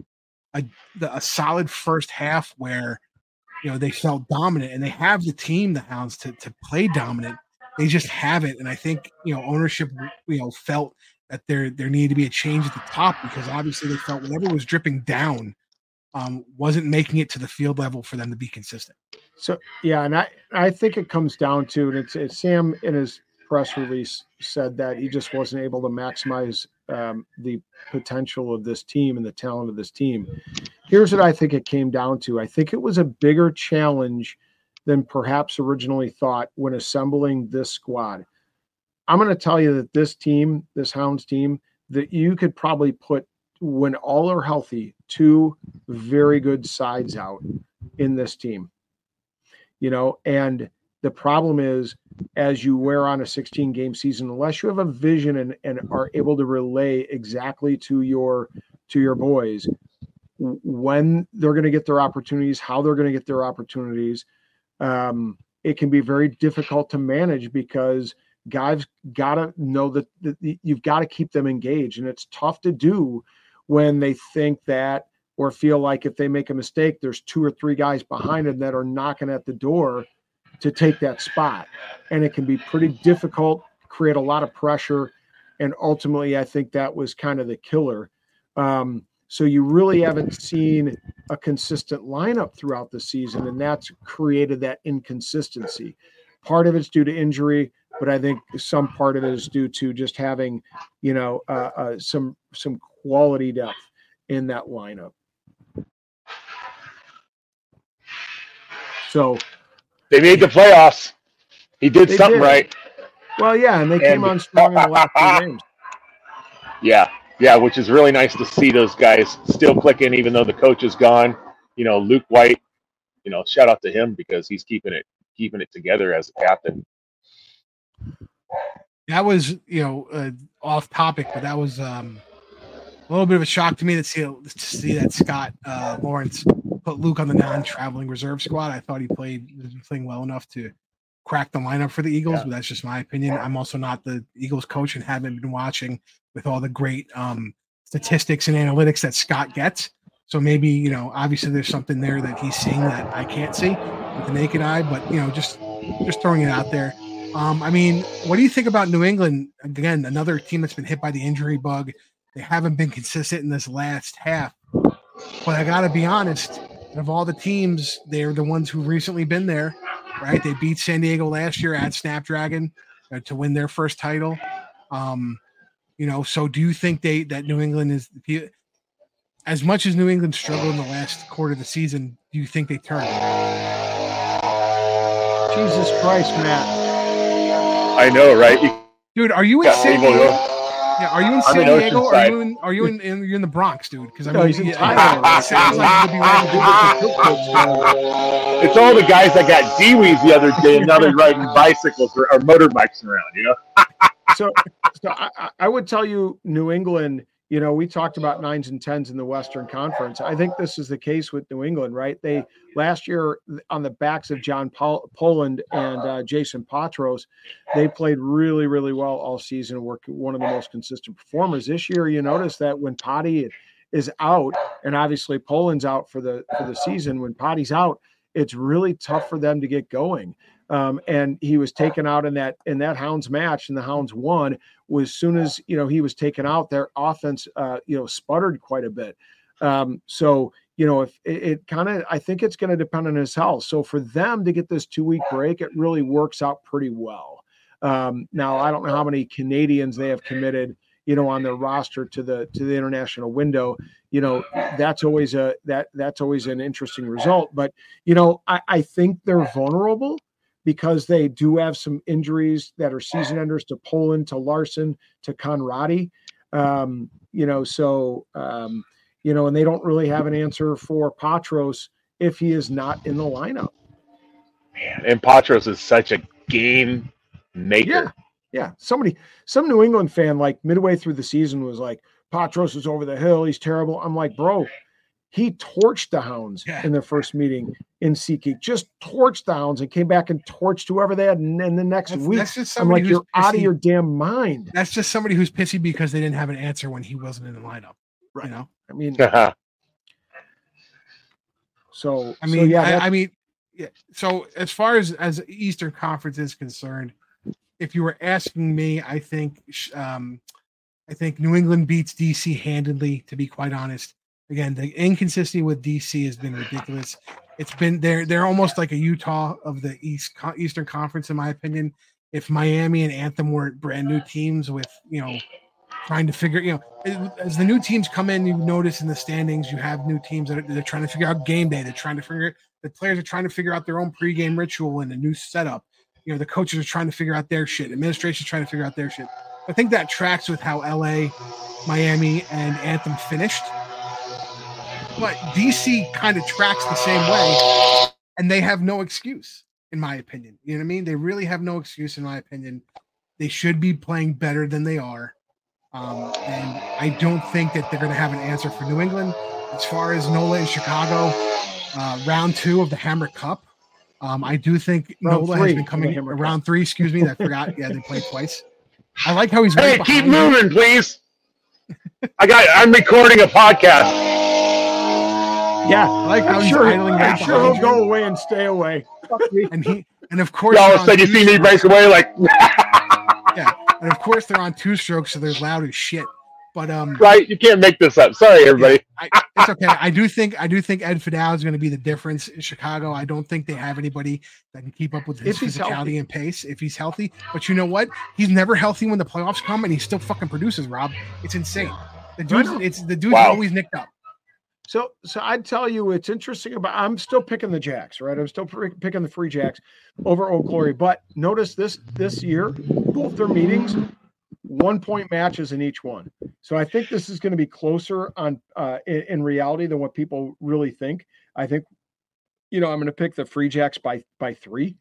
solid first half where, they felt dominant, and they have the team, the Hounds, to play dominant. they just haven't. And I think, ownership, felt that there needed to be a change at the top, because obviously they felt whatever was dripping down wasn't making it to the field level for them to be consistent. So, yeah, and I think it comes down to, and it's Sam in his press release said that he just wasn't able to maximize the potential of this team and the talent of this team. Here's what I think it came down to. I think it was a bigger challenge than perhaps originally thought when assembling this squad. I'm going to tell you that this team, this Hounds team, that you could probably put, when all are healthy, 2 very good sides out in this team. And the problem is, as you wear on a 16-game season, unless you have a vision and are able to relay exactly to your boys when they're going to get their opportunities, how they're going to get their opportunities, it can be very difficult to manage, because guys got to know that you've got to keep them engaged. And it's tough to do when they think that, or feel like if they make a mistake, there's 2 or 3 guys behind them that are knocking at the door to take that spot. And it can be pretty difficult, create a lot of pressure. And ultimately, I think that was kind of the killer. So you really haven't seen a consistent lineup throughout the season, and that's created that inconsistency. Part of it's due to injury, but I think some part of it is due to just having, some quality depth in that lineup. So they made the playoffs. He did something right. Well, yeah, and they came on strong in the last 2 games. Yeah, which is really nice to see those guys still clicking, even though the coach is gone. Luke White, shout out to him, because he's keeping it together as a captain. That was, off topic, but that was a little bit of a shock to me to see that Scott Lawrence put Luke on the non-traveling reserve squad. I thought he was playing well enough to crack the lineup for the Eagles, but that's just my opinion. I'm also not the Eagles coach and haven't been watching with all the great statistics and analytics that Scott gets. So maybe, obviously there's something there that he's seeing that I can't see with the naked eye, but, just throwing it out there. What do you think about New England? Again, another team that's been hit by the injury bug. They haven't been consistent in this last half. But I got to be honest, of all the teams, they're the ones who've recently been there, right? They beat San Diego last year at Snapdragon to win their first title. So do you think that New England is, as much as New England struggled in the last quarter of the season, do you think they turn? Jesus Christ, Matt. I know, right? Dude, are you in San Diego? Yeah, are you in San Diego? Or are you in the Bronx, dude? Because he's in Thailand. Sounds like it's all the guys that got D-Wees the other day, and now they're riding bicycles or motorbikes around. So I would tell you, New England. We talked about 9s and 10s in the Western Conference. I think this is the case with New England, right? They last year, on the backs of John Poland and Jason Patros, they played really, really well all season. Were one of the most consistent performers. This year, you notice that when Potty is out, and obviously Poland's out for the season. When Potty's out, it's really tough for them to get going. And he was taken out in that Hounds match, and the Hounds won. As soon as he was taken out, their offense sputtered quite a bit. If it kind of, I think it's going to depend on his health. So for them to get this 2-week break, it really works out pretty well. Now I don't know how many Canadians they have committed, on their roster to the international window. That's always an interesting result. But I think they're vulnerable, because they do have some injuries that are season enders to Poland, to Larson, to Conradi. And they don't really have an answer for Patros if he is not in the lineup. Man, and Patros is such a game maker. Yeah. Some New England fan, like midway through the season, was like, Patros is over the hill. He's terrible. I'm like, bro, he torched the Hounds in their first meeting in SeatGeek, just torched the Hounds, and came back and torched whoever they had. And then the next week, I'm like, you're out of your damn mind. That's just somebody who's pissy because they didn't have an answer when he wasn't in the lineup. Right. So as far as Eastern Conference is concerned, if you were asking me, I think New England beats DC handedly, to be quite honest. Again, the inconsistency with DC has been ridiculous. It's been they're almost like a Utah of the Eastern Conference, in my opinion. If Miami and Anthem were brand new teams with, trying to figure, as the new teams come in, you notice in the standings, you have new teams that they're trying to figure out game day. They're trying to figure, the players are trying to figure out their own pregame ritual and a new setup. The coaches are trying to figure out their shit. Administration's trying to figure out their shit. I think that tracks with how LA, Miami, and Anthem finished. But DC kind of tracks the same way, and they have no excuse, in my opinion. You know what I mean? They really have no excuse, in my opinion. They should be playing better than they are. And I don't think that they're going to have an answer for New England. As far as NOLA and Chicago, round 2 of the Hammer Cup, I do think NOLA has been coming – round 3, excuse me. I forgot. Yeah, they played twice. I like how he's right keep moving, please. I'm recording a podcast. Yeah, I like how he's idling that. I'm sure he'll go away and stay away. And of course, all of a sudden you see me break away like. Yeah, and of course they're on 2 strokes, so they're loud as shit. But right, you can't make this up. Sorry, everybody. Yeah, it's okay. I do think Ed Fidel is going to be the difference in Chicago. I don't think they have anybody that can keep up with his physicality and pace if he's healthy. But you know what? He's never healthy when the playoffs come, and he still fucking produces. Rob, it's insane. The dude's always nicked up. So I'd tell you it's interesting I'm still picking the Jacks, right? I'm still picking the Free Jacks over Old Glory. But notice this year, both their meetings, 1-point matches in each one. So I think this is going to be closer on in reality than what people really think. I think, I'm going to pick the Free Jacks by 3.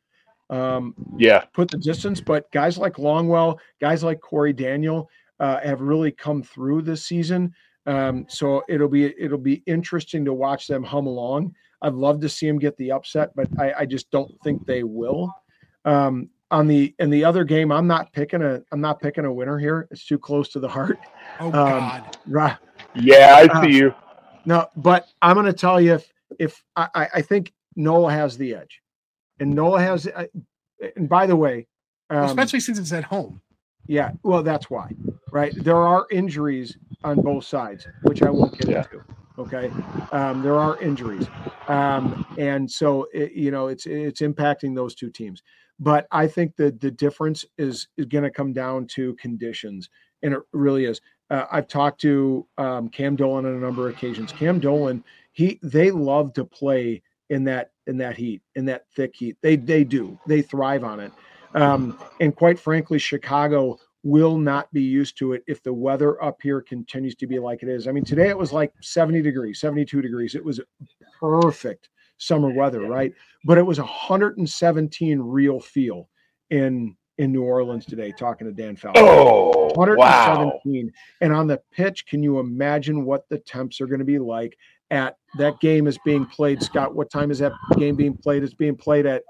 Put the distance, but guys like Longwell, guys like Corey Daniel have really come through this season. So it'll be interesting to watch them hum along. I'd love to see them get the upset, but I just don't think they will. In the other game, I'm not picking a winner here. It's too close to the heart. Oh God. Right. Yeah, I see you. No, but I'm going to tell you if I think NOLA has the edge, and NOLA has. And by the way, especially since it's at home. Yeah, well, that's why, right? There are injuries on both sides, which I won't get into. Okay, there are injuries, and so it's impacting those 2 teams. But I think the difference is going to come down to conditions, and it really is. I've talked to Cam Dolan on a number of occasions. Cam Dolan, they love to play in that heat, in that thick heat. They do. They thrive on it. And quite frankly, Chicago will not be used to it if the weather up here continues to be like it is. I mean, today it was like 70 degrees, 72 degrees. It was perfect summer weather, right? But it was 117 real feel in New Orleans today, talking to Dan Fowler. Oh, 117. Wow. And on the pitch, can you imagine what the temps are going to be like at that game is being played? Scott, what time is that game being played? It's being played at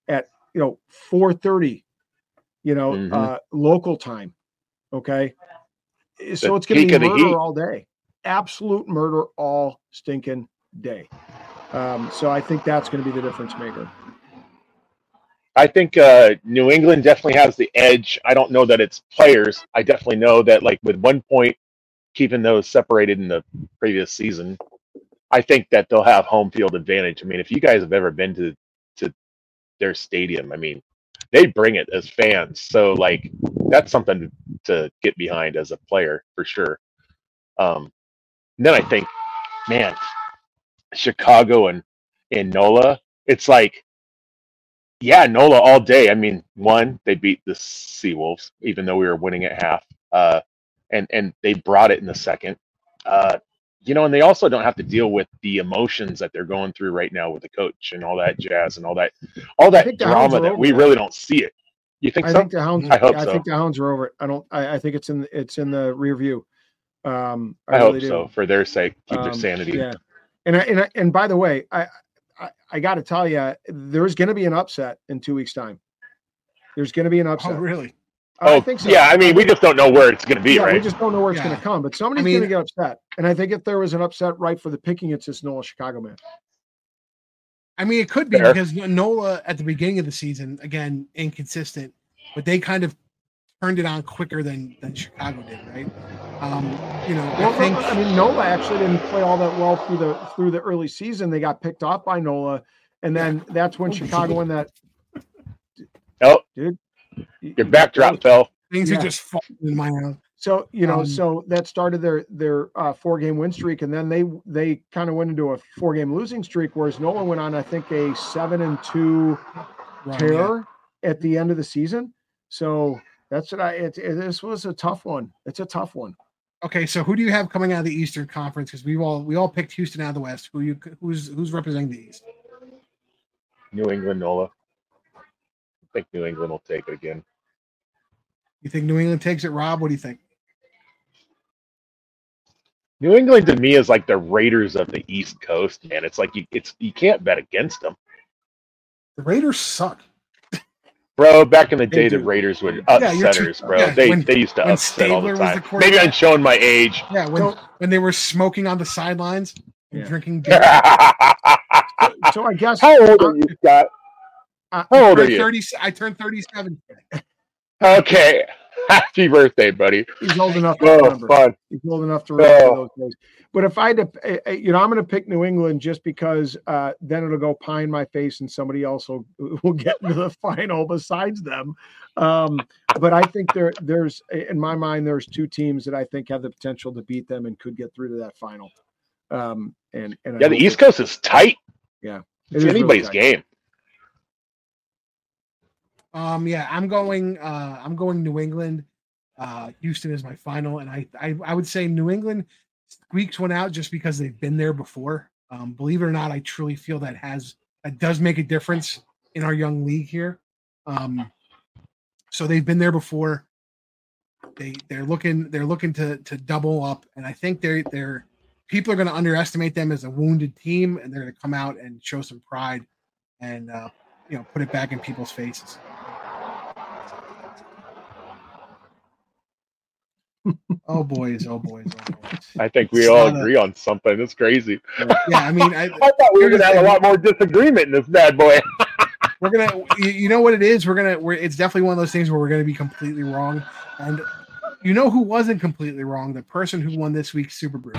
4:30, local time. Okay. So it's going to be murder all day, absolute murder all stinking day. So I think that's going to be the difference maker. I think New England definitely has the edge. I don't know that it's players. I definitely know that, like, with 1 point, keeping those separated in the previous season, I think that they'll have home field advantage. I mean, if you guys have ever been to their stadium, I mean, they bring it as fans. So, like, that's something to get behind as a player for sure. Then I think, man, Chicago and NOLA, it's like, yeah, NOLA all day. I mean, they beat the Seawolves, even though we were winning at half. And they brought it in the second. And they also don't have to deal with the emotions that they're going through right now with the coach and all that jazz and all that drama that we really don't see it. You think so? I hope so. I think the Hounds are over it. I think it's in the rear view. I hope so, for their sake, keep their sanity. Yeah. And by the way, I got to tell you, there's going to be an upset in 2 weeks' time. There's going to be an upset. Oh, really? I think so. Yeah, I mean, we just don't know where it's going to be, right? We just don't know where it's going to come. But somebody's going to get upset. And I think if there was an upset right for the picking, it's this NOLA Chicago match. I mean, it could be because NOLA at the beginning of the season, again, inconsistent, but they kind of turned it on quicker than Chicago did, right? I mean, Nola actually didn't play all that well through the early season. They got picked off by Nola, and then that's when Chicago won that. Oh, dude, your backdrop fell. Things are just falling in my house. So so that started their 4-game win streak, and then they kind of went into a 4-game losing streak, whereas Nola went on, I think, a 7-2 tear at the end of the season. So that's what this was a tough one. It's a tough one. Okay, so who do you have coming out of the Eastern Conference? Because we all picked Houston out of the West. Who's representing the East? New England, Nola. I think New England will take it again. You think New England takes it, Rob? What do you think? New England to me is like the Raiders of the East Coast, man. It's like you can't bet against them. The Raiders suck. Bro, back in the day, the Raiders would upset us, bro. Yeah, they used to upset all the time. Maybe I'm showing my age. Yeah, when they were smoking on the sidelines and drinking beer. So I guess. How old are you, Scott? How old are you? I turned 37. Okay. Happy birthday, buddy. He's old enough to remember. Fun. He's old enough to remember those days. But if I had to, I'm going to pick New England just because then it'll go pie in my face and somebody else will get into the final besides them. But I think there's, in my mind, there's 2 teams that I think have the potential to beat them and could get through to that final. And the East Coast is tight. Yeah. It's anybody's game. I'm going New England. Houston is my final, and I would say New England squeaks one out just because they've been there before. Believe it or not, I truly feel that does make a difference in our young league here. So they've been there before. They're looking to double up, and I think they're people are going to underestimate them as a wounded team, and they're going to come out and show some pride and put it back in people's faces. Oh boys. I think we all agree on something. It's crazy. Yeah, I mean, I thought we were going to have a lot more disagreement in this bad boy. We're gonna, you know what it is? It's definitely one of those things where we're gonna be completely wrong. And you know who wasn't completely wrong? The person who won this week's Super Brew.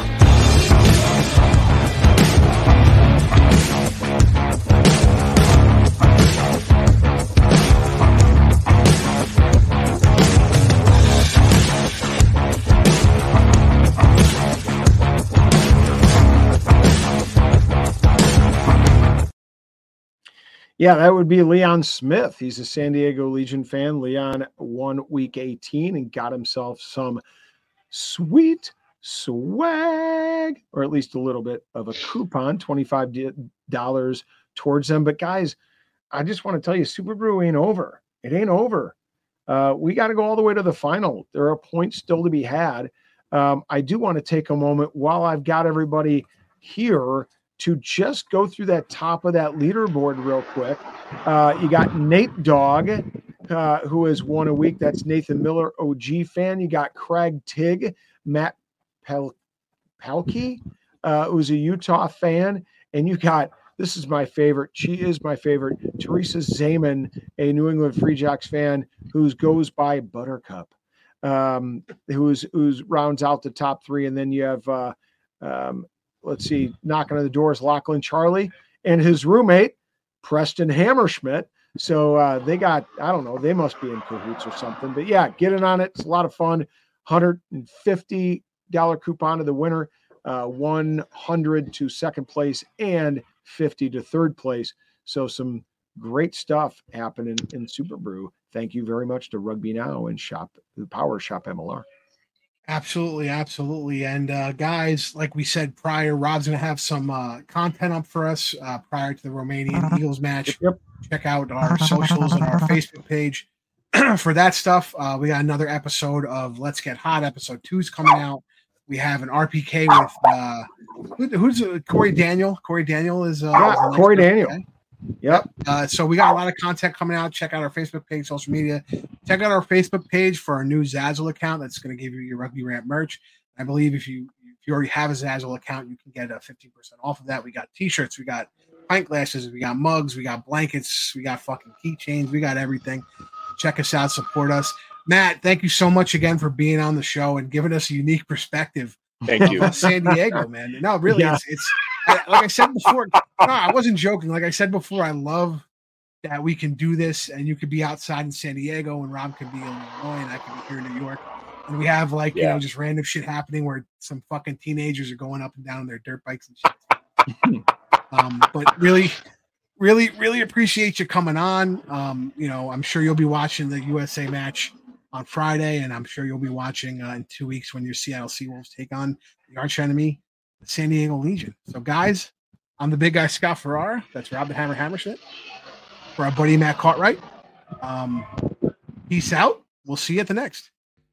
Yeah, that would be Leon Smith. He's a San Diego Legion fan. Leon won week 18 and got himself some sweet swag, or at least a little bit of a coupon, $25 towards them. But guys, I just want to tell you, Super Brew ain't over. It ain't over. We got to go all the way to the final. There are points still to be had. I do want to take a moment while I've got everybody here to just go through that top of that leaderboard real quick. You got Nate Dogg, who has won a week. That's Nathan Miller, OG fan. You got Craig Tigg, Matt Palkey, who's a Utah fan. And you got, this is my favorite. She is my favorite. Teresa Zaman, a New England Free Jacks fan who goes by Buttercup, who's rounds out the top 3. And then you have, let's see, knocking on the doors, Lachlan Charlie and his roommate, Preston Hammerschmidt. So they got, I don't know, they must be in cahoots or something. But yeah, get in on it. It's a lot of fun. $150 coupon to the winner, 100 to second place, and 50 to third place. So some great stuff happening in Super Brew. Thank you very much to Rugby Now and Power Shop MLR. Absolutely. And guys, like we said prior, Rob's going to have some content up for us prior to the Romanian Eagles match. Yep. Check out our socials and our Facebook page for that stuff. We got another episode of Let's Get Hot. Episode 2 is coming out. We have an RPK with who's Corey Daniel. Corey Daniel is Corey Daniel. Okay. Yep. So we got a lot of content coming out. Check out our Facebook page, social media. Check out our Facebook page for our new Zazzle account. That's going to give you your Rugby Rant merch. I believe if you already have a Zazzle account, you can get 15% off of that. We got T-shirts, we got pint glasses, we got mugs, we got blankets, we got fucking keychains, we got everything. Check us out, support us. Matt, thank you so much again for being on the show and giving us a unique perspective. Thank you. Of San Diego, man. No, really, Yeah. it's like I said before. No, I wasn't joking. Like I said before, I love that we can do this, and you could be outside in San Diego, and Rob could be in Illinois, and I could be here in New York, and we have like you know just random shit happening where some fucking teenagers are going up and down on their dirt bikes and shit. But really appreciate you coming on. You know, I'm sure you'll be watching the USA match on Friday, and I'm sure you'll be watching in 2 weeks when your Seattle Seawolves take on the arch enemy, the San Diego Legion. So, guys, I'm the big guy, Scott Farrar. That's Rob the Hammer Hammerschmidt. For our buddy Matt Cartwright. Peace out. We'll see you at the next.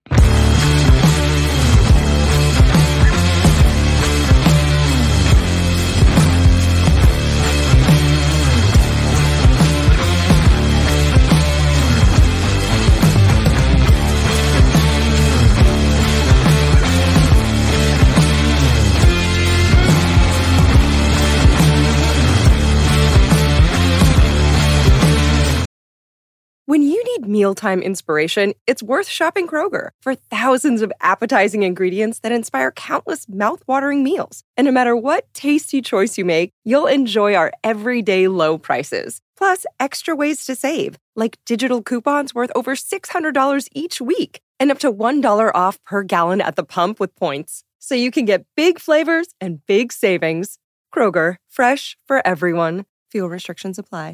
When you need mealtime inspiration, it's worth shopping Kroger for thousands of appetizing ingredients that inspire countless mouth-watering meals. And no matter what tasty choice you make, you'll enjoy our everyday low prices. Plus, extra ways to save, like digital coupons worth over $600 each week and up to $1 off per gallon at the pump with points. So you can get big flavors and big savings. Kroger, fresh for everyone. Fuel restrictions apply.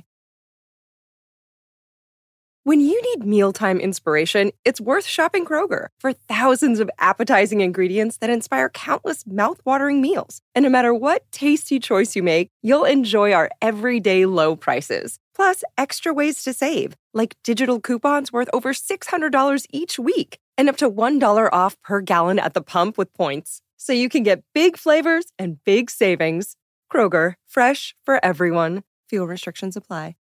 When you need mealtime inspiration, it's worth shopping Kroger for thousands of appetizing ingredients that inspire countless mouth-watering meals. And no matter what tasty choice you make, you'll enjoy our everyday low prices. Plus, extra ways to save, like digital coupons worth over $600 each week and up to $1 off per gallon at the pump with points. So you can get big flavors and big savings. Kroger, fresh for everyone. Fuel restrictions apply.